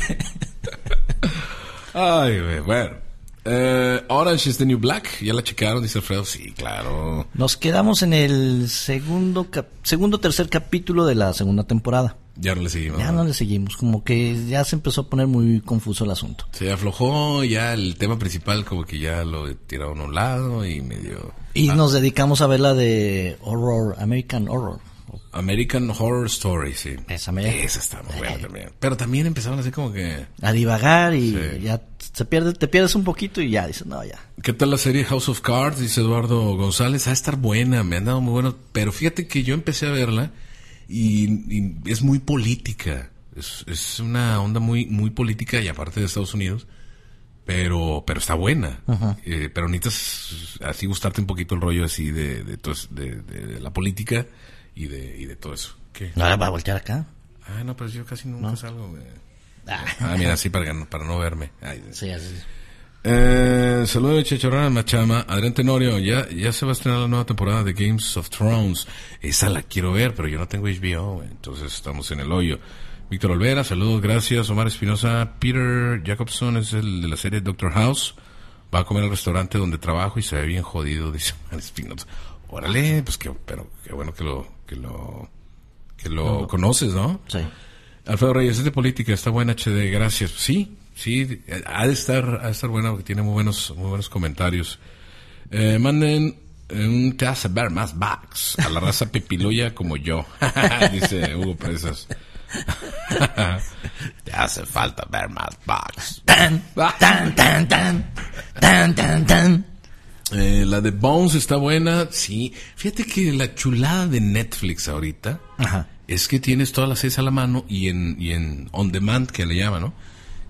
Ay, güey, bueno. Eh, Orange is the New Black, ¿ya la checaron? Dice Alfredo. Sí, claro. Nos quedamos en el segundo, cap- segundo tercer capítulo de la segunda temporada. Ya no le seguimos. Ya no le seguimos, como que ya se empezó a poner muy confuso el asunto. Se aflojó ya el tema principal, como que ya lo tiraron a un lado y medio... Y ah. nos dedicamos a ver la de Horror, American Horror. American Horror Story, sí. Esa, me... Esa está muy buena también. Pero también empezaron así como que... a divagar y sí. ya se pierde, te pierdes un poquito y ya dices, no, ya. ¿Qué tal la serie House of Cards? Dice Eduardo González. Va a estar buena, me han dado muy bueno. Pero fíjate que yo empecé a verla y, y es muy política. Es, es una onda muy muy política y aparte de Estados Unidos. Pero pero está buena. Uh-huh. Eh, pero necesitas así gustarte un poquito el rollo así de, de, de, de, de la política y de, y de todo eso. ¿Qué? ¿Ahora va a voltear acá? Ah, no, pero yo casi nunca ¿No? salgo, güey. Ah. ah, mira, así para, para no verme. Ay, sí, así. Eh, saludos de Chicharrón Machama. Adrián Tenorio, ya, ya se va a estrenar la nueva temporada de Games of Thrones. Esa la quiero ver, pero yo no tengo H B O, güey. Entonces estamos en el hoyo. Víctor Olvera, saludos, gracias. Omar Espinosa, Peter Jacobson es el de la serie Doctor House. Va a comer al restaurante donde trabajo y se ve bien jodido, dice Omar Espinosa. Órale, pues que, pero qué bueno que lo, que lo, que lo no. conoces, ¿no? Sí. Alfredo Reyes, es de política, está buena H D, gracias. Sí, sí, ha de estar, ha de estar buena porque tiene muy buenos, muy buenos comentarios. Eh, manden un te hace ver más backs a la raza pipiluya como yo, dice Hugo Presas. Te hace falta ver más backs. Tan, tan, tan, tan, tan, tan, tan. Eh, la de Bones está buena, sí. Fíjate que la chulada de Netflix ahorita Ajá. es que tienes todas las series a la mano y en, y en on demand, que le llaman, ¿no?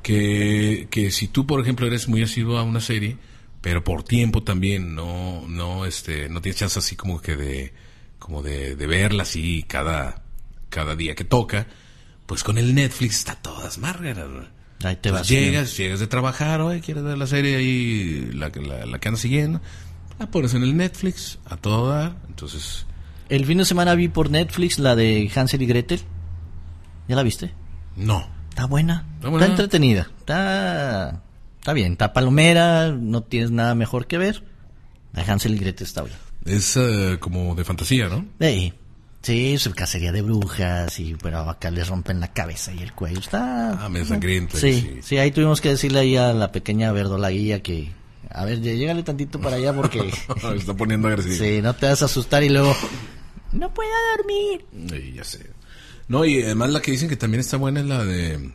Que, que si tú, por ejemplo, eres muy asiduo a una serie, pero por tiempo también, no, no, este, no tienes chance así como que de, como de, de verla así cada, cada día que toca, pues con el Netflix está todas margaras, ¿no? Ahí te Pues vas. llegas, sí. llegas de trabajar, oye, quieres ver la serie ahí, la, la, la que andas siguiendo, la pones en el Netflix, a todo dar, entonces... El fin de semana vi por Netflix la de Hansel y Gretel. ¿Ya la viste? No. Está buena. Está buena. Está entretenida. Está, está bien. Está palomera. No tienes nada mejor que ver. La Hansel y Gretel está bien. Es uh, como de fantasía, ¿no? Sí. Sí, es cacería de brujas. Y pero acá les rompen la cabeza y el cuello. Está... Ah, medio sangriento. Sí, sí. sí. Ahí tuvimos que decirle ahí a la pequeña verdolaguilla que... A ver, llégale tantito para allá porque... Me está poniendo agresivo. Sí, no te vas a asustar y luego... No puedo dormir. Sí, ya sé. No, y además la que dicen que también está buena es la de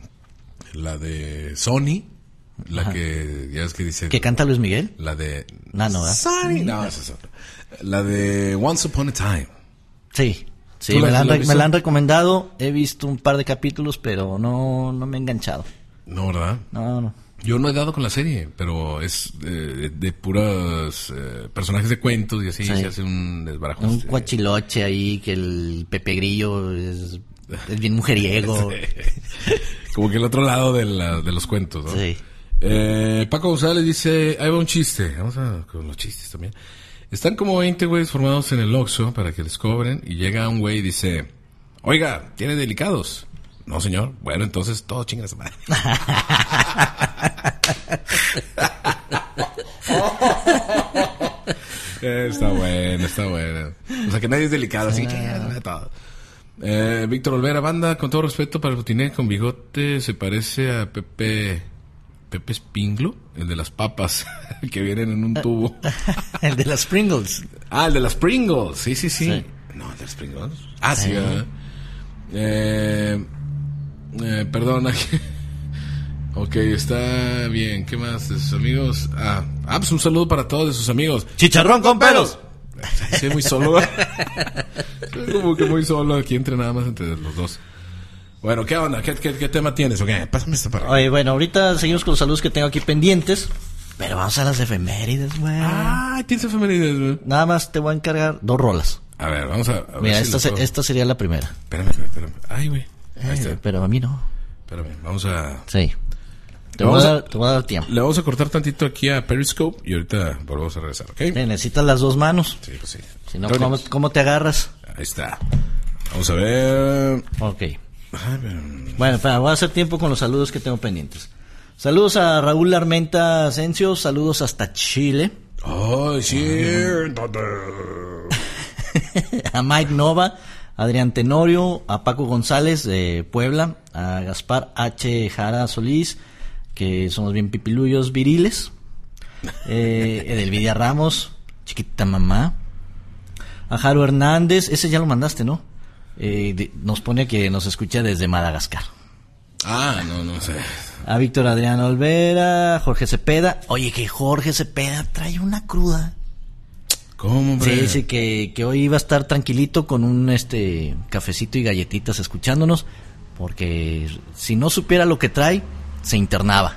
la de Sony, la Ajá. que ya es que dice ¿Que canta Luis Miguel? la de No, no, ¿verdad? Sony, no, esa es otra. La de Once Upon a Time. Sí, sí, ¿Tú la- me la, han, la re- viste? me la han recomendado. He visto un par de capítulos, pero no, no me he enganchado. No, ¿verdad? No, no. Yo no he dado con la serie, pero es eh, de, de puros eh, personajes de cuentos y así Sí. se hace un desbarajo. Un este, cuachiloche ahí, que el Pepe Grillo es, es bien mujeriego. como que el otro lado de, la, de los cuentos, ¿no? Sí. Eh, Paco González dice, ahí va un chiste. Vamos a con los chistes también. Están como veinte güeyes formados en el Oxxo para que les cobren y llega un güey y dice, oiga, ¿tiene delicados? No, señor. Bueno, entonces todo chinga su madre. Está bueno, está bueno. O sea que nadie es delicado, así que chinga todo. Eh, Víctor Olvera, banda, con todo respeto para el Rutiné con bigote, se parece a Pepe Pepe Spinglo, el de las papas que vienen en un tubo. El de las Pringles. Ah, el de las Pringles, sí, sí, sí. Sí. No, el de las Pringles. Ah, sí, Sí. ¿verdad? Eh, eh, perdona. Ok, está bien. ¿Qué más de sus amigos? Ah, ah, pues un saludo para todos de sus amigos. ¡Chicharrón con pelos! Sí, muy solo. Como que muy solo aquí entre nada más entre los dos. Bueno, ¿qué onda? ¿Qué, qué, qué tema tienes? Ok, pásame esta para. Oye, bueno, ahorita seguimos con los saludos que tengo aquí pendientes. Pero vamos a las efemérides, güey. Ah, tienes efemérides, güey. Nada más te voy a encargar dos rolas. A ver, vamos a, a ver. Mira, si esta, lo se- puedo- esta sería la primera. Espérame, espérame, espérame. Ay, güey. Ahí Eh, está. pero a mí no. Espérame, vamos a. Sí. Te Vamos voy, a a- dar, te voy a dar tiempo. Le vamos a cortar tantito aquí a Periscope y ahorita volvemos a regresar, ¿ok? Sí, necesitas las dos manos. Sí, pues sí. Si no, Tony. ¿cómo, cómo te agarras? Ahí está. Vamos a ver. Ok. Ay, pero- Bueno, espera, voy a hacer tiempo con los saludos que tengo pendientes. Saludos a Raúl Armenta Asensio, saludos hasta Chile. Ay, siéntate. A Mike Nova, Adrián Tenorio, a Paco González de Puebla, a Gaspar H. Jara Solís, que somos bien pipiluyos viriles, eh, Edelvidia Ramos, chiquita mamá, a Jaro Hernández, ese ya lo mandaste, ¿no? Eh, de- nos pone que nos escucha desde Madagascar. Ah, no, no sé. A Víctor Adrián Olvera, Jorge Cepeda, oye que Jorge Cepeda trae una cruda. ¿Cómo, hombre? Sí, sí, que, que hoy iba a estar tranquilito con un este cafecito y galletitas escuchándonos, porque si no supiera lo que trae, se internaba.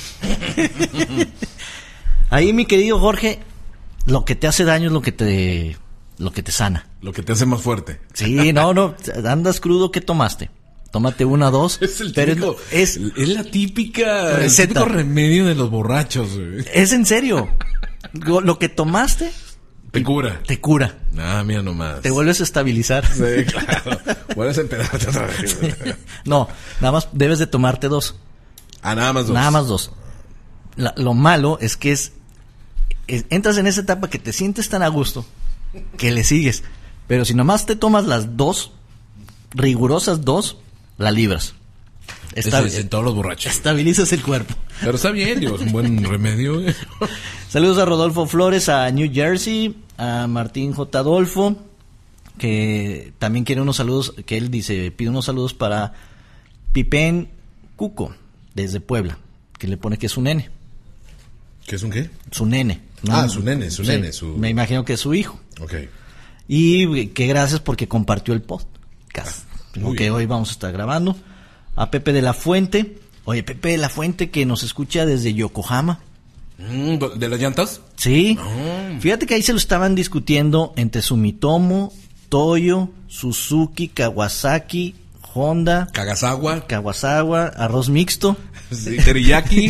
Ahí, mi querido Jorge, lo que te hace daño es lo que te lo que te sana. Lo que te hace más fuerte. Sí, no, no, andas crudo, ¿qué tomaste? Tómate una, dos, Es el pero típico, es, es, es la típica el Receta. típico remedio de los borrachos, güey. es en serio. Lo, lo que tomaste Te cura. te cura, Ah, mira nomás. te vuelves a estabilizar. Sí, claro. Vuelves a empedarte otra vez. No, nada más debes de tomarte dos. Ah, nada más dos. Nada más dos. La- lo malo es que es, es- entras en esa etapa que te sientes tan a gusto que le sigues. Pero si nomás te tomas las dos, rigurosas dos, la libras. Eso dicen todos los borrachos. Estabilizas el cuerpo. Pero está bien, digo, es un buen remedio. Saludos a Rodolfo Flores, a New Jersey, a Martín J. Adolfo, que también quiere unos saludos, que él dice, pide unos saludos para Pipen Cuco, desde Puebla, que le pone que es su nene. ¿Qué es un qué? Su nene. ¿no? Ah, su nene, su sí, nene. Su... Me imagino que es su hijo. Ok. Y que gracias porque compartió el podcast, ah, lo que bien. Hoy vamos a estar grabando. A Pepe de la Fuente. Oye, Pepe de la Fuente que nos escucha desde Yokohama. Mm, ¿De las llantas? Sí. Oh. Fíjate que ahí se lo estaban discutiendo entre Sumitomo, Toyo, Suzuki, Kawasaki, Honda, Kagasawa, Kawasawa, arroz mixto, sí, teriyaki,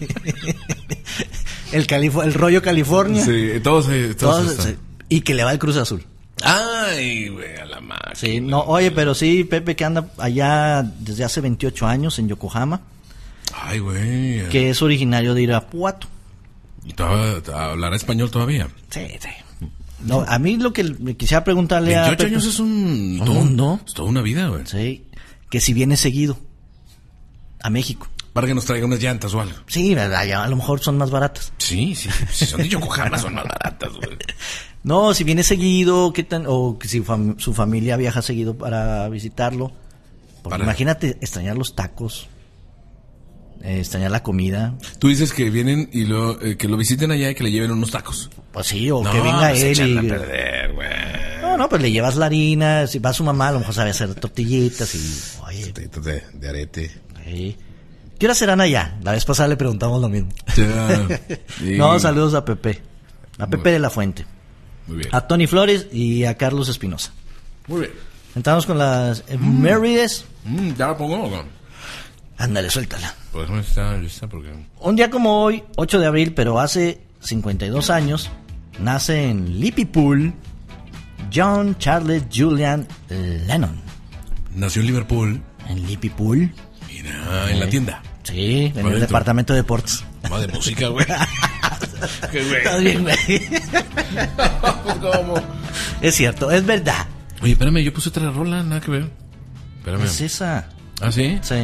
el, Calif- el rollo California. Sí, todos, todos, todos se, y que le va el Cruz Azul. Ay, güey, a la máquina. Sí, no, oye, pero sí, Pepe que anda allá desde hace veintiocho años en Yokohama. Ay, güey. Que es originario de Irapuato. ¿Y hablará español todavía? Sí, sí. No, a mí lo que me quisiera preguntarle a veintiocho años es un... ¿Un mundo? Es toda una vida, güey. Sí, que si viene seguido a México. Para que nos traiga unas llantas o algo. Sí, verdad, ya a lo mejor son más baratas. Sí, sí, si son de Yokohama son más baratas, güey. No, si viene seguido, ¿qué tan? O que si fam- su familia viaja seguido para visitarlo. Porque para... imagínate extrañar los tacos, eh, extrañar la comida. Tú dices que vienen y lo, eh, que lo visiten allá y que le lleven unos tacos. Pues sí, o no, que venga pues él y... a perder, güey. No, no, pues le llevas la harina, si va su mamá, a lo mejor sabe hacer tortillitas y... Oye, de, de arete. Sí. ¿Qué hora serán allá? La vez pasada le preguntamos lo mismo. Ya, sí. No, saludos a Pepe. A Pepe de la Fuente. Muy bien. A Tony Flores y a Carlos Espinosa. Muy bien. Entramos con las efemérides. Mm, ya la pongo, ¿no? Ándale, suéltala. Pues no está lista porque... Un día como hoy, ocho de abril, pero hace cincuenta y dos años, nace en Liverpool John Charles Julian Lennon. Nació en Liverpool. En Liverpool. Mira, en la tienda. Sí, en el departamento de deportes. Va de música, güey. Qué güey. Está bien, güey. ¿Cómo? Es cierto, es verdad. Oye, espérame, yo puse otra rola, nada que ver. Espérame. ¿Es esa? ¿Ah, sí? Sí.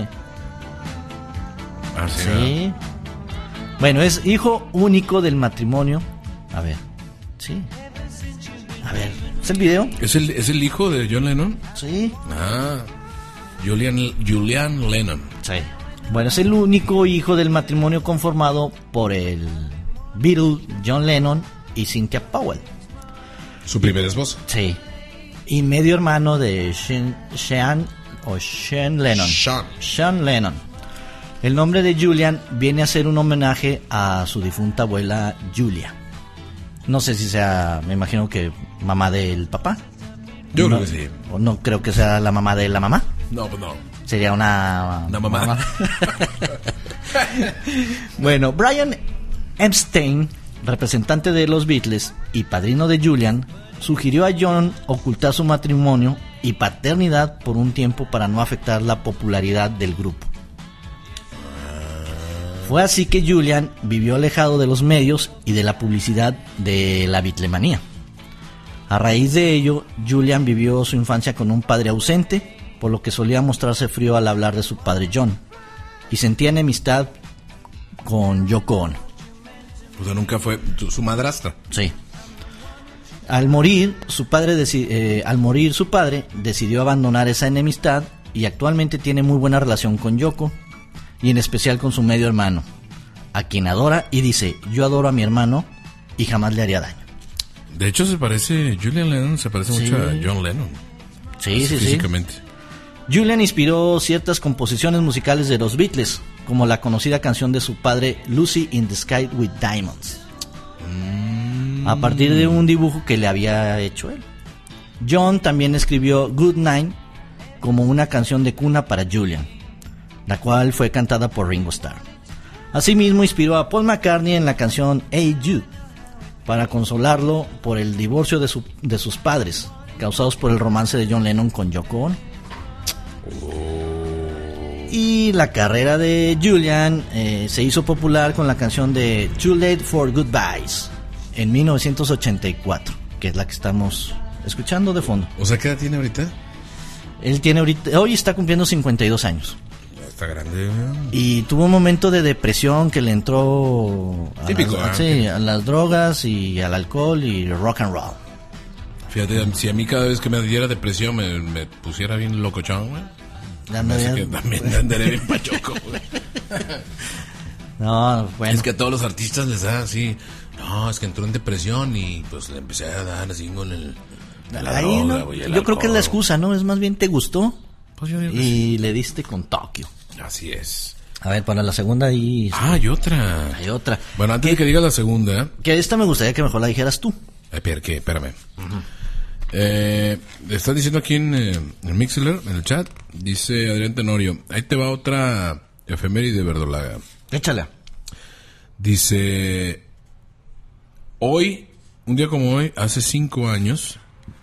Ah, sí. Sí. Bueno, es hijo único del matrimonio. A ver. Sí. A ver, ¿es el video? ¿Es el, es el hijo de John Lennon? Sí. Ah, Julian, Julian Lennon. Sí. Bueno, es el único hijo del matrimonio conformado por el Beatle John Lennon y Cynthia Powell. Su primer esposo. Sí. Y medio hermano de Sean, Sean o Sean Lennon. Sean. Sean Lennon. El nombre de Julian viene a ser un homenaje a su difunta abuela Julia. No sé si sea, me imagino que mamá del papá. Yo no, creo que sí. O no creo que sea la mamá de la mamá. No, pues no. Sería una... Una mamá. mamá. Bueno, Brian Epstein, representante de los Beatles y padrino de Julian, sugirió a John ocultar su matrimonio y paternidad por un tiempo para no afectar la popularidad del grupo. Fue así que Julian vivió alejado de los medios y de la publicidad de la Beatlemanía. A raíz de ello, Julian vivió su infancia con un padre ausente, por lo que solía mostrarse frío al hablar de su padre John, y sentía enemistad con Yoko Ono. O sea, nunca fue su madrastra. Sí. Al morir, su padre deci- eh, al morir su padre decidió abandonar esa enemistad y actualmente tiene muy buena relación con Yoko, y en especial con su medio hermano, a quien adora y dice: yo adoro a mi hermano y jamás le haría daño. De hecho, se parece, Julian Lennon se parece sí. mucho a John Lennon. Sí, sí, físicamente. sí. Julian inspiró ciertas composiciones musicales de los Beatles, como la conocida canción de su padre Lucy in the Sky with Diamonds, mm. a partir de un dibujo que le había hecho él. John también escribió Good Night como una canción de cuna para Julian, la cual fue cantada por Ringo Starr. Asimismo, inspiró a Paul McCartney en la canción Hey Jude, para consolarlo por el divorcio de, su, de sus padres, causados por el romance de John Lennon con Yoko Ono. Oh. Y la carrera de Julian eh, se hizo popular con la canción de Too Late for Goodbyes en mil novecientos ochenta y cuatro, que es la que estamos escuchando de fondo. O sea, ¿qué edad tiene ahorita? Él tiene ahorita, hoy está cumpliendo cincuenta y dos años. está grande. Y tuvo un momento de depresión que le entró a, Típico, las, ¿eh? sí, a las drogas y al alcohol y rock and roll. Fíjate, si a mí cada vez que me diera depresión me, me pusiera bien locochón, güey. Me hace que también andaré bien pachoco, güey. No, bueno. Es que a todos los artistas les da así. No, es que entró en depresión y pues le empecé a dar así con el... La Ahí, droga, ¿no? güey, Yo el creo que es alcohol. la excusa, ¿no? Es más bien te gustó Pues yo digo que y le diste con Tokio. sí. Así es. A ver, para la segunda ahí Ah, hay otra. hay otra. Bueno, antes de que digas la segunda... Que esta me gustaría que mejor la dijeras tú. Ay, Pierre, ¿qué? Espérame. Eh, están diciendo aquí en, eh, en Mixler, en el chat, dice Adrián Tenorio, ahí te va otra efeméride verdolaga. Échala. Dice, hoy, un día como hoy, hace cinco años,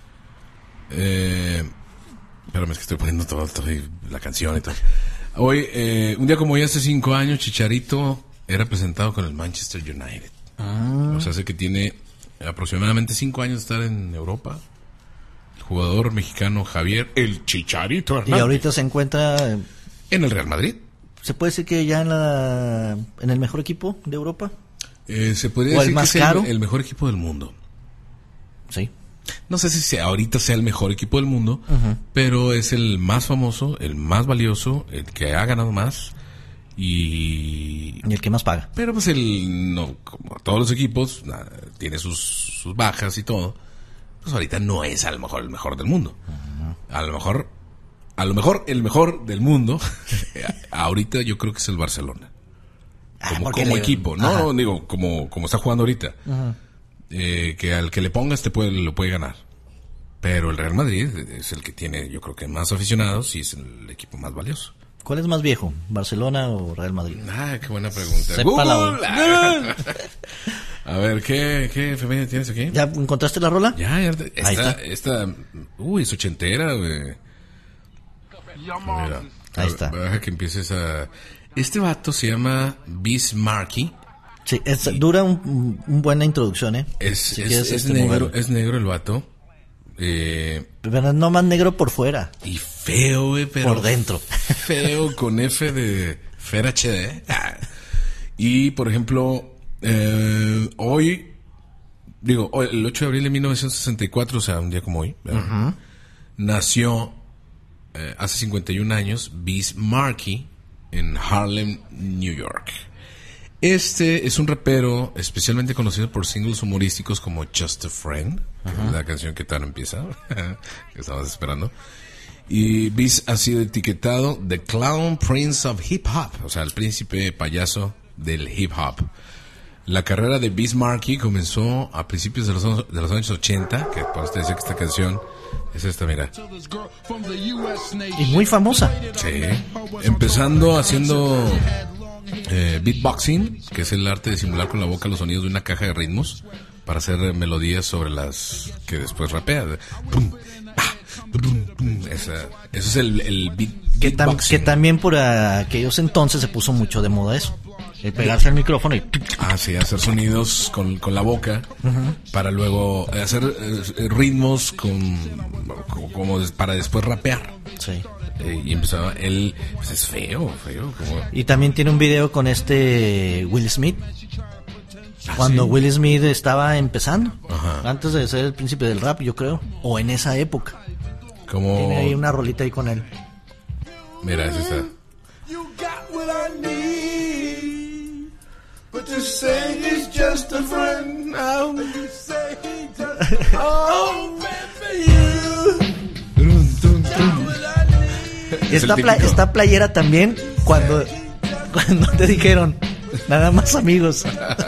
eh, espérame, es que estoy poniendo todo, todo la canción y todo. Hoy, eh, un día como hoy, hace cinco años, Chicharito era presentado con el Manchester United. Ah. O sea, hace que tiene aproximadamente cinco años de estar en Europa. El jugador mexicano Javier, el Chicharito Y Hernández, ahorita se encuentra, en el Real Madrid. ¿se puede decir que ya en la en el mejor equipo de Europa? Eh, se podría ¿O el decir más que es caro? el, el mejor equipo del mundo. Sí. No sé si sea, ahorita sea el mejor equipo del mundo, uh-huh. pero es el más famoso, el más valioso, el que ha ganado más y... Y el que más paga. Pero pues el, no, como todos los equipos, nada, tiene sus, sus bajas y todo, pues ahorita no es a lo mejor el mejor del mundo. Uh-huh. A lo mejor, a lo mejor el mejor del mundo, ahorita yo creo que es el Barcelona. Como, ah, como le... equipo, no, no digo, como, como está jugando ahorita. Uh-huh. Eh, que al que le pongas te puede, lo puede ganar. Pero el Real Madrid es el que tiene, yo creo que más aficionados y es el equipo más valioso. ¿Cuál es más viejo, Barcelona o Real Madrid? Ah, qué buena pregunta. Sépala. A ver, ¿qué, qué femenina tienes aquí? ¿Ya encontraste la rola? Ya, ya. Esta, Ahí está. esta, uy, es ochentera, güey. Mira, ahí está. Deja que empieces a... Este vato se llama Biz Markie. Sí, es, dura un, un buena introducción, ¿eh? Es, si es, es este negro, modelo. es negro el vato. Eh, Pero no más negro por fuera. Y feo, güey, pero... Por dentro. Feo con F de Fer H D. Y, por ejemplo, eh, hoy, digo, hoy, el ocho de abril de mil novecientos sesenta y cuatro, o sea, un día como hoy, uh-huh. nació eh, hace cincuenta y un años Biz Markie en Harlem, New York. Este es un rapero especialmente conocido por singles humorísticos como Just a Friend, que uh-huh. es la canción que tal empieza, que estabas esperando. Y Biz ha sido etiquetado The Clown Prince of Hip Hop, o sea, el príncipe payaso del hip hop. La carrera de Biz Markie comenzó a principios de los, de los años ochenta, que por usted dice que esta canción es esta, mira. Y muy famosa. Sí, empezando haciendo... Eh, beatboxing, que es el arte de simular con la boca los sonidos de una caja de ritmos para hacer melodías sobre las que después rapea. Pum, ah, pum, pum. Esa, eso es el, el beat, que, tam, que también por aquellos entonces se puso mucho de moda eso, el pegarse al micrófono y... Ah, sí, hacer sonidos con, con la boca uh-huh. para luego hacer eh, ritmos con, como para después rapear. Sí. Eh, y empezaba, él, pues es feo, feo. Como... Y también tiene un video con este Will Smith. ¿Ah, cuando sí? Will Smith estaba empezando. Ajá. Antes de ser el príncipe del rap, yo creo. O en esa época. Como... Tiene ahí una rolita ahí con él. Mira, esa está. You got what I need, but you say he's just a friend now. You say he just... Oh, baby, you... Esta, pla- esta playera también, cuando, cuando te dijeron, nada más amigos.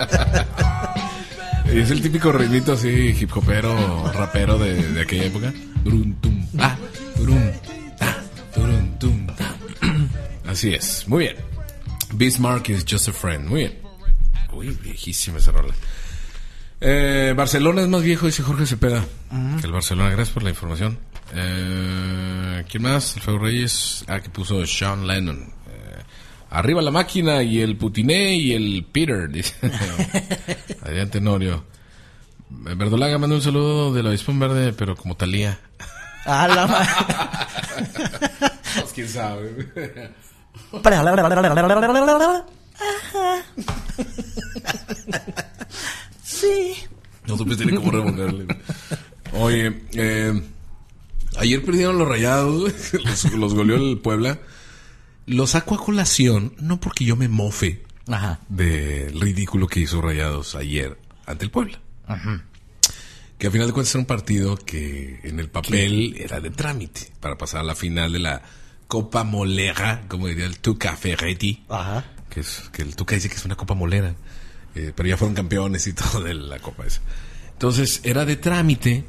Es el típico ritmito así, hip hopero, rapero de, de aquella época. Turum, tum, ah, turum, ah, turum, tum, ah. Así es, muy bien. Bismarck is just a friend, muy bien. Uy, viejísima esa rola. Eh, Barcelona es más viejo, dice Jorge Cepeda. Uh-huh. Que el Barcelona, gracias por la información. Eh, ¿Quién más? El Feo Reyes. Ah, que puso Sean Lennon. Eh, arriba la máquina y el Putiné y el Peter, dice. Adrián Tenorio. Verdolaga manda un saludo del avispón verde, pero como Talía. Ah, la ma- Pues quién sabe. Sí. No supiste ni cómo remontarle. Oye, eh, ayer perdieron los Rayados, los, los goleó el Puebla. Lo saco a colación, no porque yo me mofe Ajá. del ridículo que hizo Rayados ayer ante el Puebla. Ajá. Que al final de cuentas era un partido que en el papel ¿Qué? Era de trámite para pasar a la final de la Copa Molera, como diría el Tuca Ferretti. Ajá. Que, es, que el Tuca dice que es una Copa Molera, eh, pero ya fueron campeones y todo de la Copa esa. Entonces era de trámite,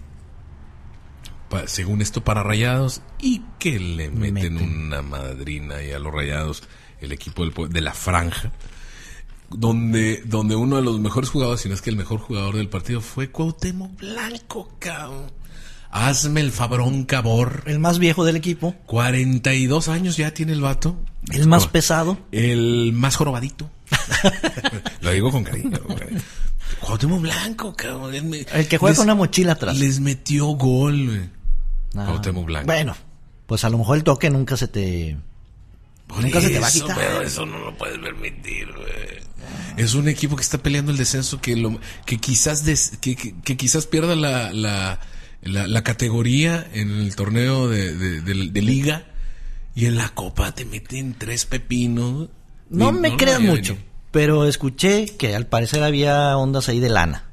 pa, según esto, para Rayados, y que le meten, meten. una madrina ahí a los Rayados, el equipo del, de la franja. Donde, donde uno de los mejores jugadores, si no es que el mejor jugador del partido, fue Cuauhtémoc Blanco, cabrón. Hazme el fabrón, cabor. El más viejo del equipo. cuarenta y dos años ya tiene el vato. El más pesado. El más jorobadito. Lo digo con cariño. Cuauhtémoc Blanco, cabrón. El que juega les, con una mochila atrás. Les metió gol, güey. Ah, Cuauhtémoc Blanco. Bueno, pues a lo mejor el toque nunca se te... Por nunca eso, se te va a quitar. Pero eso no lo puedes permitir, güey. Es un equipo que está peleando el descenso que lo que quizás des, que, que, que quizás pierda la, la, la, la categoría en el torneo de, de, de, de liga, y en la copa te meten tres pepinos. No me no creas mucho, venir. Pero escuché que al parecer había ondas ahí de lana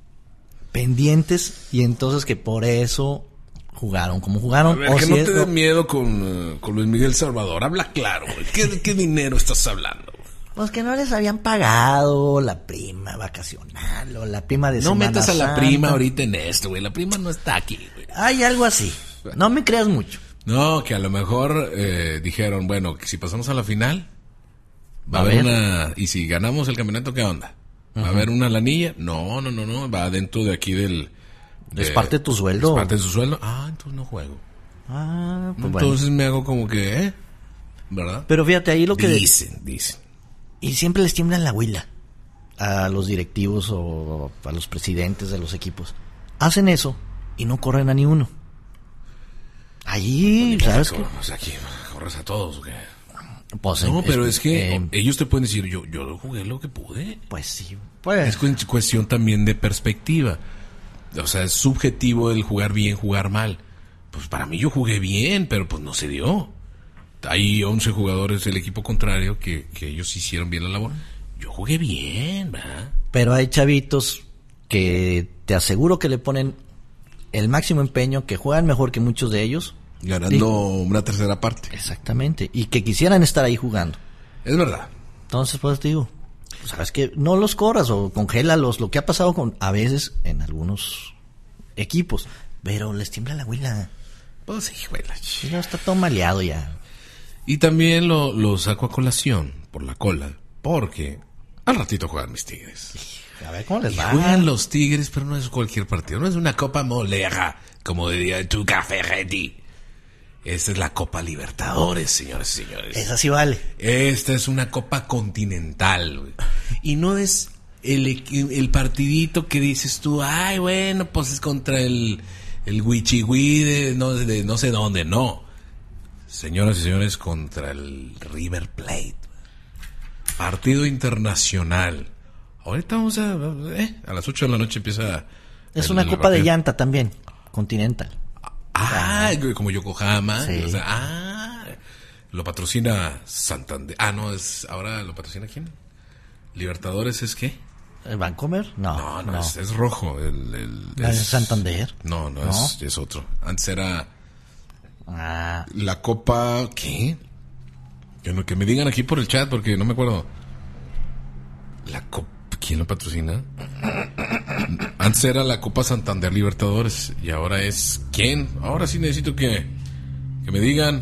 pendientes, y entonces que por eso jugaron como jugaron. A ver, o que si no es, te dé miedo con, uh, con Luis Miguel Salvador. Habla claro, ¿qué, qué dinero estás hablando? Pues que no les habían pagado la prima vacacional o la prima de No Semana metas a la Santa. prima ahorita en esto, güey. La prima no está aquí, güey. Hay algo así. No me creas mucho. No, que a lo mejor eh, dijeron, bueno, que si pasamos a la final, va a, a haber una... Y si ganamos el campeonato, ¿qué onda? ¿Va uh-huh. a haber una lanilla? No, no, no, no. Va dentro de aquí del... De, ¿Es parte de tu sueldo? ¿Es parte de su sueldo? Ah, entonces no juego. Ah, pues Entonces bueno. me hago como que, ¿eh? ¿Verdad? Pero fíjate, ahí lo que... Dicen, dicen. Y siempre les tiemblan la huila a los directivos o a los presidentes de los equipos. Hacen eso y no corren a ni uno. Allí, ¿sabes qué? O sea, aquí corres a todos, ¿o qué? Pues, no, es, pero es que eh, ellos te pueden decir, yo yo jugué lo que pude. Pues sí. Pues. Es cuestión también de perspectiva. O sea, es subjetivo el jugar bien, jugar mal. Pues para mí yo jugué bien, pero pues no se dio. Hay once jugadores del equipo contrario que, que ellos hicieron bien la labor. Yo jugué bien, ¿verdad? Pero hay chavitos que te aseguro que le ponen el máximo empeño, que juegan mejor que muchos de ellos. Ganando Digo, una tercera parte. Exactamente. Y que quisieran estar ahí jugando. Es verdad. Entonces, pues te digo, sabes que no los corras o congélalos. Lo que ha pasado con a veces en algunos equipos. Pero les tiembla la huila. Pues sí, güey. Y no está todo maleado ya. Y también lo, lo saco a colación por la cola, porque al ratito juegan mis Tigres. A ver cómo les y va. Juegan los Tigres, pero no es cualquier partido, no es una Copa Molera, como diría el Tuca Ferretti. Esta es la Copa Libertadores, señores y señores. Esa sí vale. Esta es una Copa Continental, güey. Y no es el, el partidito que dices tú, ay, bueno, pues es contra el, el Huichigüí de no, de no sé dónde, no. Señoras y señores, contra el River Plate. Partido internacional. Ahorita vamos a... Eh, a las ocho de la noche empieza... Es el, una el copa partido. de llanta también, continental. Ah, ah, como Yokohama. Sí. O sea, ah, lo patrocina Santander. Ah, no, es ahora lo patrocina ¿quién? Libertadores es qué? ¿El Vancomer? No, No, no, no. Es, es rojo. El, el, ¿Es es, Santander? No, no, ¿No? Es, es otro. Antes era Ah, la Copa... ¿Qué? Que, no, que me digan aquí por el chat porque no me acuerdo. La Copa... ¿Quién lo patrocina? Antes era la Copa Santander Libertadores y ahora es... ¿Quién? Ahora sí necesito que... Que me digan.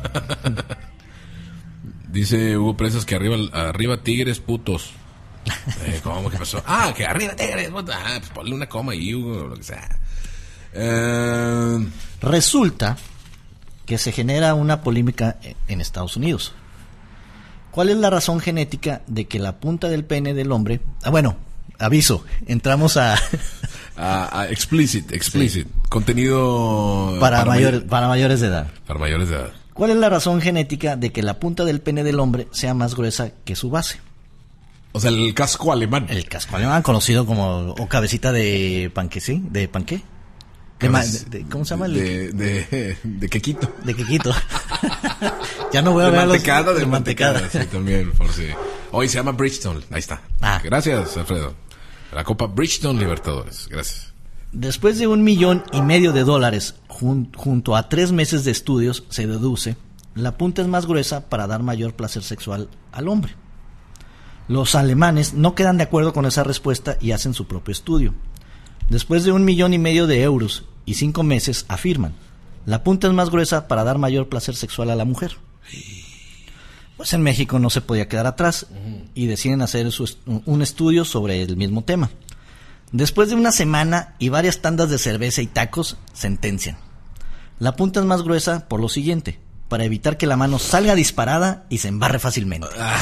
Dice Hugo Presas que arriba, arriba Tigres putos. Eh, ¿Cómo que pasó? Ah, que arriba Tigres putos. Ah, pues ponle una coma ahí, Hugo, lo que sea. Eh... resulta que se genera una polémica en Estados Unidos. ¿Cuál es la razón genética de que la punta del pene del hombre... Ah, bueno, aviso, entramos a... a, a explicit, explicit. Sí. Contenido... Para, para, mayores, may- para mayores de edad. para mayores de edad. ¿Cuál es la razón genética de que la punta del pene del hombre sea más gruesa que su base? O sea, el casco alemán. El casco alemán, conocido como o cabecita de panque, ¿sí? ¿De panqué? De ma- de- de- ¿Cómo se llama? El- De, de, de quequito. De quequito. Ya no voy a De ver a los- mantecada, de de mantecada. mantecada. Sí, también, por si. Hoy se llama Bridgestone. Ahí está. Ah. Gracias, Alfredo. La Copa Bridgestone Libertadores. Gracias. Después de un millón y medio de dólares jun- junto a tres meses de estudios, se deduce, la punta es más gruesa para dar mayor placer sexual al hombre. Los alemanes no quedan de acuerdo con esa respuesta y hacen su propio estudio. Después de un millón y medio de euros y cinco meses, afirman, la punta es más gruesa para dar mayor placer sexual a la mujer. Pues en México no se podía quedar atrás y deciden hacer su est- un estudio sobre el mismo tema. Después de una semana y varias tandas de cerveza y tacos, sentencian. La punta es más gruesa por lo siguiente, para evitar que la mano salga disparada y se embarre fácilmente.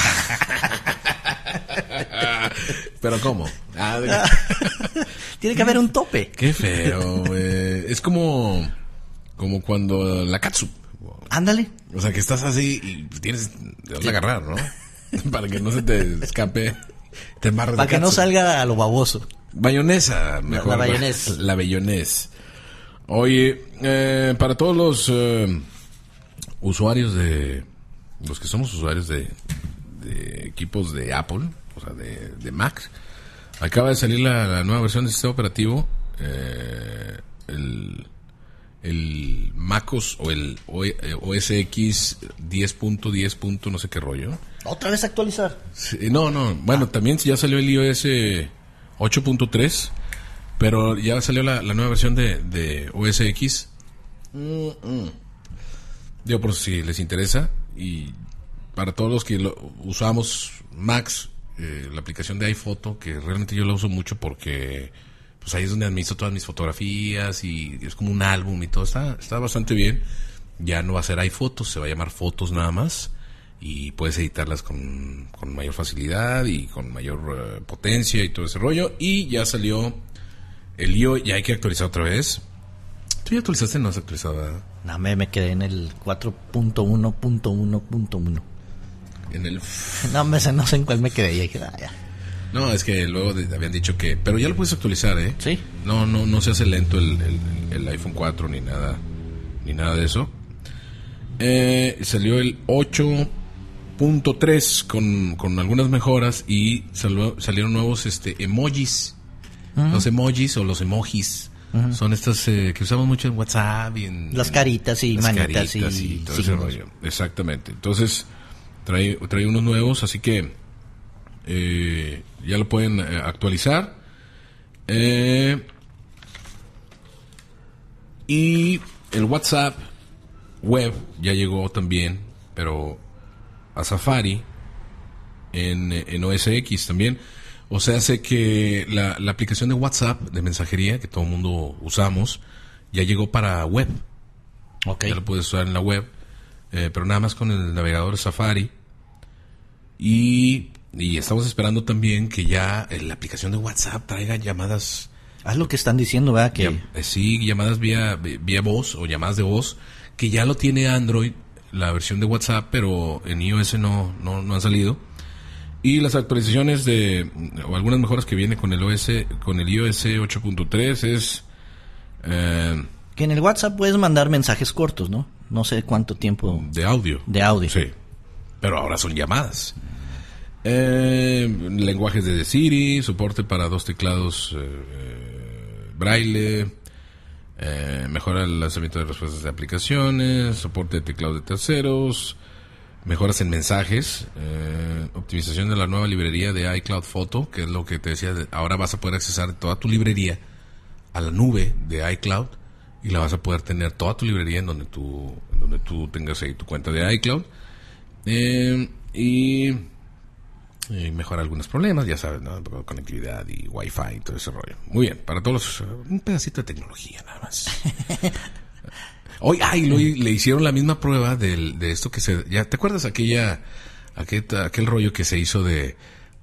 Pero ¿cómo? Ah, de- Tiene que haber un tope. Qué feo, güey. Es como, como cuando la catsup. Ándale. O sea, que estás así y tienes te vas a agarrar, ¿no? Para que no se te escape, te embarres Para de que no catsup. salga a lo baboso. Bayonesa, mejor. La bayonés. La bayonés. Oye, eh, para todos los eh, usuarios de... Los que somos usuarios de, de equipos de Apple, o sea, de, de Mac, acaba de salir la, la nueva versión del sistema operativo, eh, el, el MacOS o el O S X diez punto diez. No sé qué rollo. Otra vez actualizar. Sí, no, no, bueno, también ya salió el iOS ocho punto tres, pero ya salió la, la nueva versión de, de O S X. Mm, mm. Digo, por si les interesa, y para todos los que lo, usamos Macs, eh, la aplicación de iPhoto, que realmente yo la uso mucho porque pues ahí es donde administro todas mis fotografías y es como un álbum y todo, está, está bastante bien. Ya no va a ser iPhotos, se va a llamar Fotos nada más, y puedes editarlas con, con mayor facilidad y con mayor uh, potencia y todo ese rollo. Y ya salió el I O, ya hay que actualizar otra vez. ¿Tú ya actualizaste? No has actualizado, ¿verdad? No, me, me quedé en el cuatro punto uno punto uno punto uno. En el... No, me, no sé en cuál me quedé. Y dije, ah, ya. No, es que luego de- habían dicho que... Pero ya lo puedes actualizar, ¿eh? Sí. No, no, no se hace lento el, el, el iPhone cuatro ni nada, ni nada de eso. Eh, salió el ocho punto tres con, con algunas mejoras y salió, salieron nuevos este emojis. Uh-huh. Los emojis o los emojis. Uh-huh. Son estas eh, que usamos mucho en WhatsApp y en... Las caritas y las manitas caritas y, y todo ese signos. rollo. Exactamente. Entonces, trae, trae unos nuevos, así que eh, ya lo pueden eh, actualizar. Eh, y el WhatsApp web ya llegó también, pero a Safari en, en O S X también. O sea, hace que la, la aplicación de WhatsApp de mensajería que todo el mundo usamos ya llegó para web. Okay. Ya lo puedes usar en la web, eh, pero nada más con el navegador de Safari. Y, y estamos esperando también que ya eh, la aplicación de WhatsApp traiga llamadas. Haz lo que están diciendo, ¿verdad? Que Llam- eh, sí, llamadas vía, vía voz o llamadas de voz, que ya lo tiene Android, la versión de WhatsApp, pero en iOS no, no, no han salido. Y las actualizaciones de, o algunas mejoras que viene con el O S, con el iOS ocho punto tres es... Eh, que en el WhatsApp puedes mandar mensajes cortos, ¿no? No sé cuánto tiempo de audio. de audio. Sí, pero ahora son llamadas. Eh, lenguajes de Siri, soporte para dos teclados eh, braille, eh, mejora el lanzamiento de respuestas de aplicaciones, soporte de teclados de terceros, mejoras en mensajes, eh, optimización de la nueva librería de iCloud Photo, que es lo que te decía, de, ahora vas a poder accesar toda tu librería a la nube de iCloud y la vas a poder tener toda tu librería en donde tú, en donde tú tengas ahí tu cuenta de iCloud. Eh, y, y mejora algunos problemas, ya sabes, ¿no? Conectividad y Wi-Fi y todo ese rollo. Muy bien, para todos los, un pedacito de tecnología nada más. Hoy, ay, lo, le hicieron la misma prueba del, de esto que se, ya, ¿te acuerdas aquella, aquel, aquel rollo que se hizo de,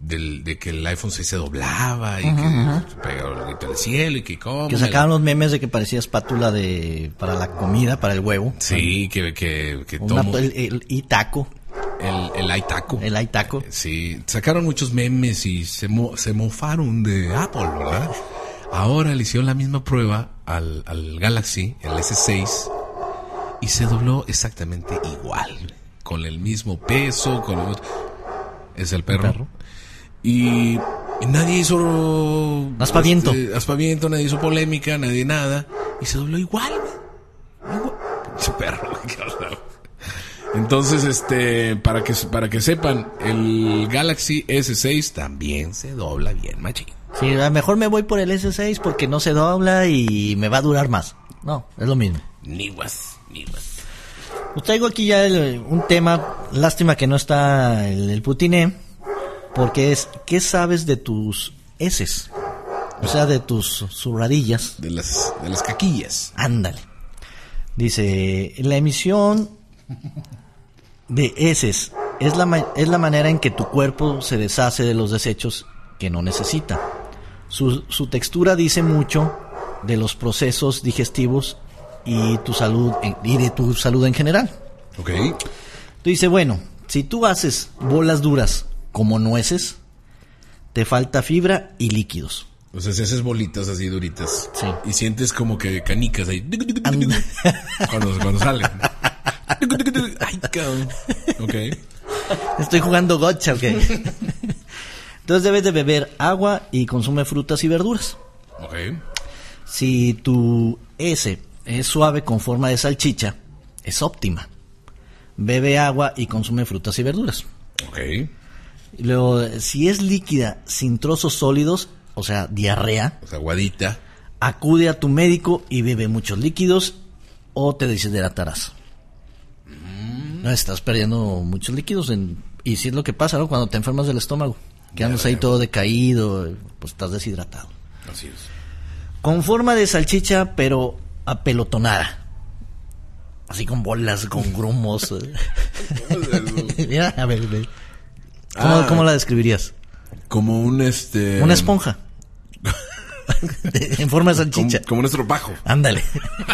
del, de que el iPhone seis se doblaba y Ajá, que ajá. se pegaba el grito al cielo y que cómo. Que sacaban los memes de que parecía espátula de para la comida, para el huevo. Sí, que, que, que Una- todo. el, el Itaco, El, el iTaco. el Itaco. Sí, sacaron muchos memes y se, mo- se mofaron de Apple, ¿verdad? Ahora le hicieron la misma prueba al, al Galaxy, el ese seis, y se dobló exactamente igual, con el mismo peso, con el... Es el perro. perro. Y, y nadie hizo... Aspaviento. este, aspaviento, nadie hizo polémica, nadie nada, y se dobló igual. Igual. Ese perro, qué horror. Entonces, este, para que para que sepan, el Galaxy ese seis también se dobla bien, machín. Sí, a lo mejor me voy por el ese seis porque no se dobla y me va a durar más. No, es lo mismo. Ni guas, ni guas. Pues traigo aquí ya el- un tema, lástima que no está el, el putiné, porque es, ¿qué sabes de tus heces? O sea, de tus zurradillas. De las de las caquillas. Ándale. Dice, la emisión de heces es la, ma- es la manera en que tu cuerpo se deshace de los desechos que no necesita. Su, su textura dice mucho de los procesos digestivos y tu salud en- y de tu salud en general. Ok. Dice, bueno, si tú haces bolas duras como nueces, te falta fibra y líquidos. O sea, si haces bolitas así duritas. Sí. Y sientes como que canicas ahí. And- Cuando, cuando salen. Ay, cabrón. Ok. Estoy jugando gotcha, ok. Entonces debes de beber agua y consume frutas y verduras. Ok. Si tu S es suave con forma de salchicha, es óptima. Bebe agua y consume frutas y verduras. Ok. Y luego, si es líquida sin trozos sólidos, o sea, diarrea, O sea, guadita. acude a tu médico y bebe muchos líquidos o te deshidratarás. No, estás perdiendo muchos líquidos en, y si es lo que pasa, ¿no? Cuando te enfermas del estómago, que andas ahí todo decaído, pues estás deshidratado. Así es. Con forma de salchicha, pero apelotonada. Así con bolas, con grumos. Mira, a ver, ve. ¿Cómo, Ah. cómo la describirías? Como un este. Una esponja. En forma de Como, salchicha. como un estropajo. Ándale.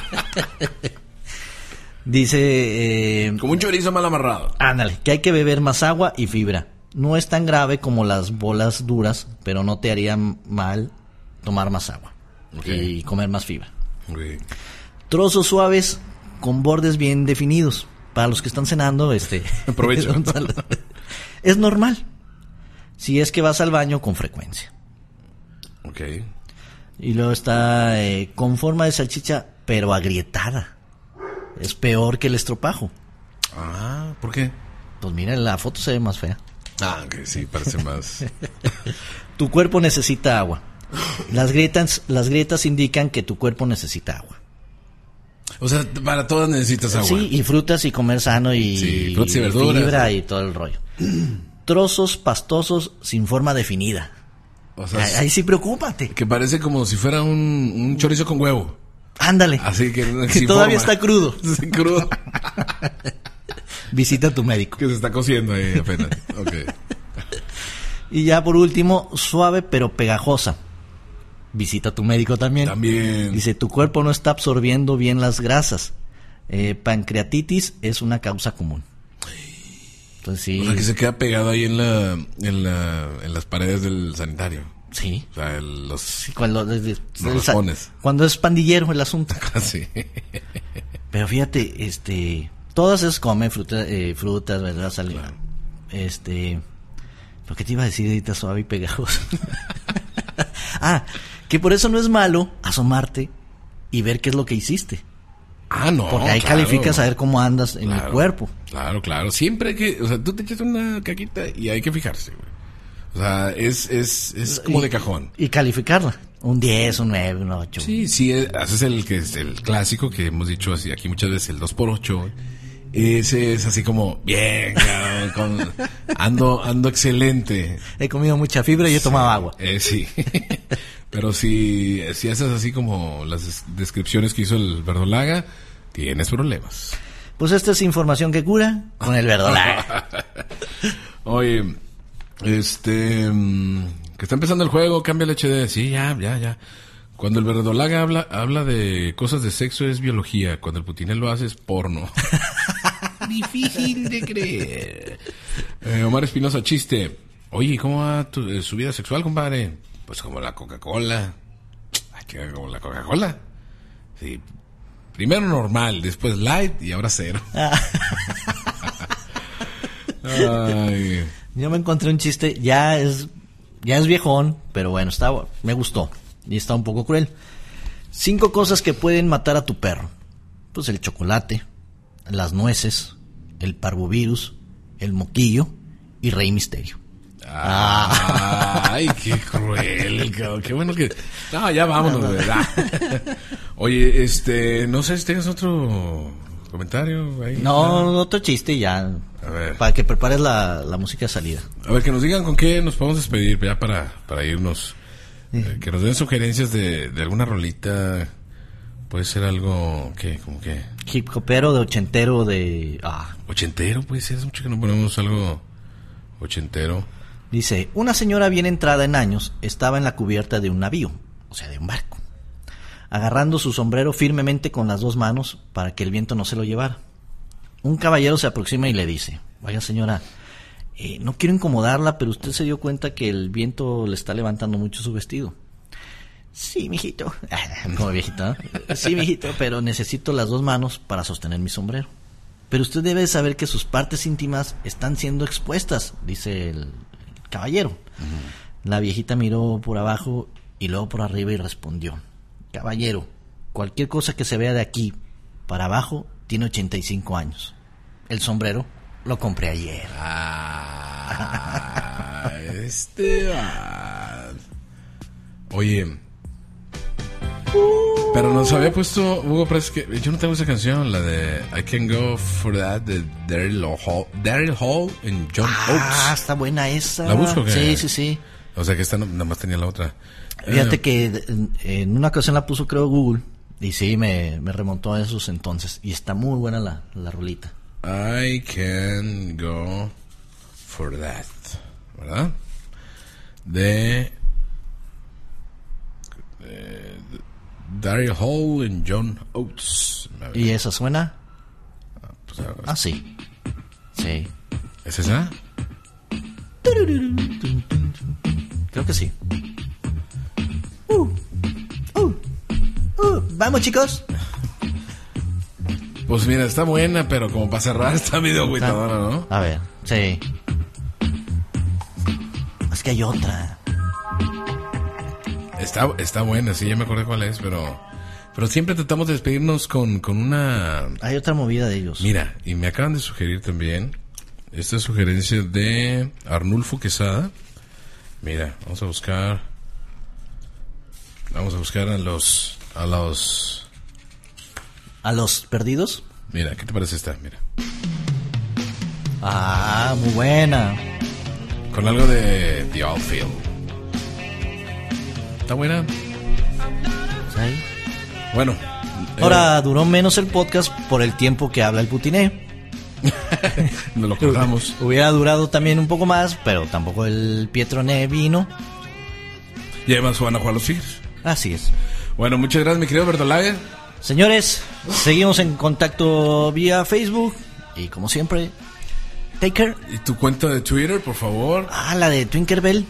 Dice, eh, Como un chorizo mal amarrado. ándale, que hay que beber más agua y fibra. No es tan grave como las bolas duras, pero no te haría mal tomar más agua Ok. y comer más fibra. Ok. Trozos suaves con bordes bien definidos. Para los que están cenando, este, Aprovecho. es normal. Si es que vas al baño con frecuencia. Ok. Y luego está eh, con forma de salchicha, pero agrietada. Es peor que el estropajo. Ah, ¿por qué? Pues mira, la foto se ve más fea. Ah, que sí, parece más. Tu cuerpo necesita agua. Las grietas, las grietas indican que tu cuerpo necesita agua. O sea, para todas necesitas agua. Sí, y frutas y comer sano y, Sí, frutas y verduras. fibra y todo el rollo. Trozos pastosos sin forma definida. O sea, Ahí, ahí sí preocúpate. que parece como si fuera un, un chorizo con huevo. Ándale. Así que, Que sin todavía forma. está crudo. Sí, crudo. Visita a tu médico. Que se está cociendo ahí apenas. Ok. Y ya por último, suave pero pegajosa. Visita a tu médico también. También. Dice, tu cuerpo no está absorbiendo bien las grasas. Eh, pancreatitis es una causa común. Entonces sí. O sea, que se queda pegado ahí en la, en la, en las paredes del sanitario. Sí. O sea, el- los, Sí, cuando, desde- Los el sa- raspones. cuando es pandillero el asunto. así. Pero fíjate, este, todas esas comen fruta, eh, frutas, ¿verdad? Sal- Claro. Este, lo que te iba a decir ahorita suave y pegajoso. Ah, que por eso no es malo asomarte y ver qué es lo que hiciste. Ah, no. Porque ahí claro. calificas a ver cómo andas en Claro. el cuerpo. Claro, claro. Siempre hay que, o sea, tú te echas una caquita y hay que fijarse, güey. O sea, es, es, es como Y- de cajón. Y calificarla. Un diez, un nueve, un ocho. Sí, sí, eh, haces el que es el clásico que hemos dicho así aquí muchas veces, el dos por ocho. Ese es así como, bien, cabrón, con- ando, ando excelente. He comido mucha fibra y he tomado agua. Eh, sí. Pero si, si haces así como las des- descripciones que hizo el verdolaga, tienes problemas. Pues esta es información que cura con el verdolaga. Oye, Este, mm, que está empezando el juego, cambia el H D. Sí, ya, ya, ya. Cuando el verdolaga habla, habla de cosas de sexo es biología. Cuando el putinel lo hace es porno. Difícil de creer. Eh, Omar Espinosa, chiste. Oye, ¿cómo va tu, eh, su vida sexual, compadre? Pues como la Coca-Cola. Ay, ¿qué, como la Coca-Cola? Sí. Primero normal, después light y ahora cero. Ay. Yo me encontré un chiste, ya es ya es viejón, pero bueno, está, me gustó y está un poco cruel. Cinco cosas que pueden matar a tu perro. Pues el chocolate, las nueces, el parvovirus, el moquillo y Rey Misterio. Ah, ay, qué cruel, cabrón. Qué bueno que... No, ya vámonos, de verdad. Oye, este, no sé si tengas otro comentario ahí. No, no, otro chiste ya. A ver. Para que prepares la, la música de salida. A ver, que nos digan con qué nos podemos despedir ya para, para irnos. Eh, que nos den sugerencias de, de alguna rolita. Puede ser algo, ¿qué? Como que... Hip hopero, de ochentero, de... Ah. Ochentero, puede ser. Es mucho que no ponemos algo ochentero. Dice, una señora bien entrada en años estaba en la cubierta de un navío, o sea, de un barco, agarrando su sombrero firmemente con las dos manos para que el viento no se lo llevara. Un caballero se aproxima y le dice, vaya señora, eh, no quiero incomodarla, pero usted se dio cuenta que el viento le está levantando mucho su vestido. Sí, mijito. Como viejito, ¿no? Sí, mijito, pero necesito las dos manos para sostener mi sombrero. Pero usted debe saber que sus partes íntimas están siendo expuestas, dice el caballero. Uh-huh. La viejita miró por abajo y luego por arriba y respondió, caballero, cualquier cosa que se vea de aquí para abajo tiene ochenta y cinco años. El sombrero lo compré ayer. Ah, este... Oye, pero nos había puesto Hugo Press que yo no tengo esa canción, la de I Can Go For That de Daryl Hall, Daryl Hall en John ah, Oates. Ah, está buena esa. ¿La busco qué? Sí, sí, sí. O sea que esta no, nada más tenía la otra. Fíjate eh. que en, en una ocasión la puso creo Google y sí, me, me remontó a esos entonces y está muy buena la, la rolita. I Can Go For That, ¿verdad? De... de Daryl Hall y John Oates. ¿Y esa suena? Ah, pues, ah, ah sí. Sí. ¿Es esa? Creo que sí. Uh, uh, uh. Vamos, chicos. Pues mira, está buena, pero como para cerrar está medio agüitadora, ¿no? A ver, sí. Es que hay otra. Está, está buena, sí, ya me acordé cuál es, pero pero siempre tratamos de despedirnos con, con una... Hay otra movida de ellos. Mira, y me acaban de sugerir también esta sugerencia de Arnulfo Quesada. Mira, vamos a buscar... Vamos a buscar a los... A los... ¿A los perdidos? Mira, ¿qué te parece esta? Mira. Ah, muy buena. Con algo de The Outfield. ¿Está buena? Sí. Bueno. Ahora, eh, duró menos el podcast por el tiempo que habla el putiné. Nos lo acordamos. Hubiera durado también un poco más, pero tampoco el Pietroné vino. Y además van a jugar los Tigres. Así es. Bueno, muchas gracias, mi querido Bertolaga. Señores, seguimos en contacto vía Facebook. Y como siempre, take care. ¿Y tu cuenta de Twitter, por favor? Ah, la de Twinkerbell.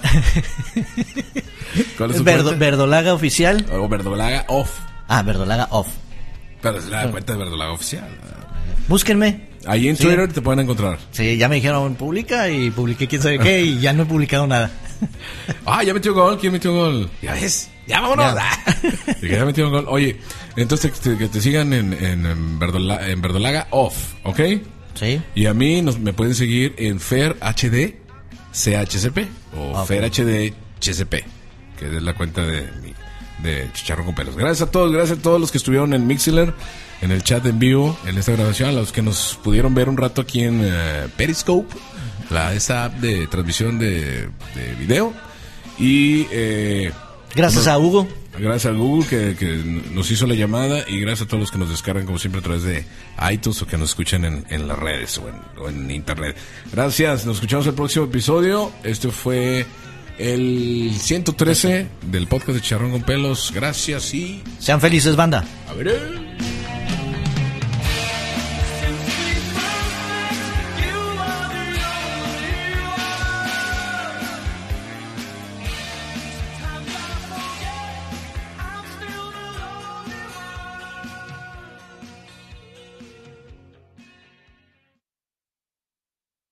¿Cuál es tu Verdo, cuenta? Verdolaga Oficial. O Verdolaga Off. Ah, Verdolaga Off. Pero es la cuenta de Verdolaga Oficial. Búsquenme. Ahí en Sí. Twitter te pueden encontrar. Sí, ya me dijeron publica y publiqué quién sabe qué y ya no he publicado nada. Ah, ya metió gol. ¿Quién metió gol? Ya ves. Ya vámonos. Ya. Y que ya metió gol. Oye, entonces te- que te sigan en, en, en, Verdola- en Verdolaga Off, ¿ok? Sí. Y a mí nos, me pueden seguir en Fer H D C H C P o Ok. Fer H D C C P, que es la cuenta de mi, de Chicharro con Pelos. Gracias a todos, gracias a todos los que estuvieron en Mixler, en el chat en vivo, en esta grabación, a los que nos pudieron ver un rato aquí en uh, Periscope, la esa app de transmisión de, de video. Y eh, Gracias no, a Hugo. Gracias al Google que, que nos hizo la llamada y gracias a todos los que nos descargan como siempre a través de iTunes o que nos escuchan en, en las redes o en, o en internet. Gracias, nos escuchamos el próximo episodio. Este fue el ciento trece del podcast de Chicharrón con Pelos. Gracias y... Sean felices, banda. A ver.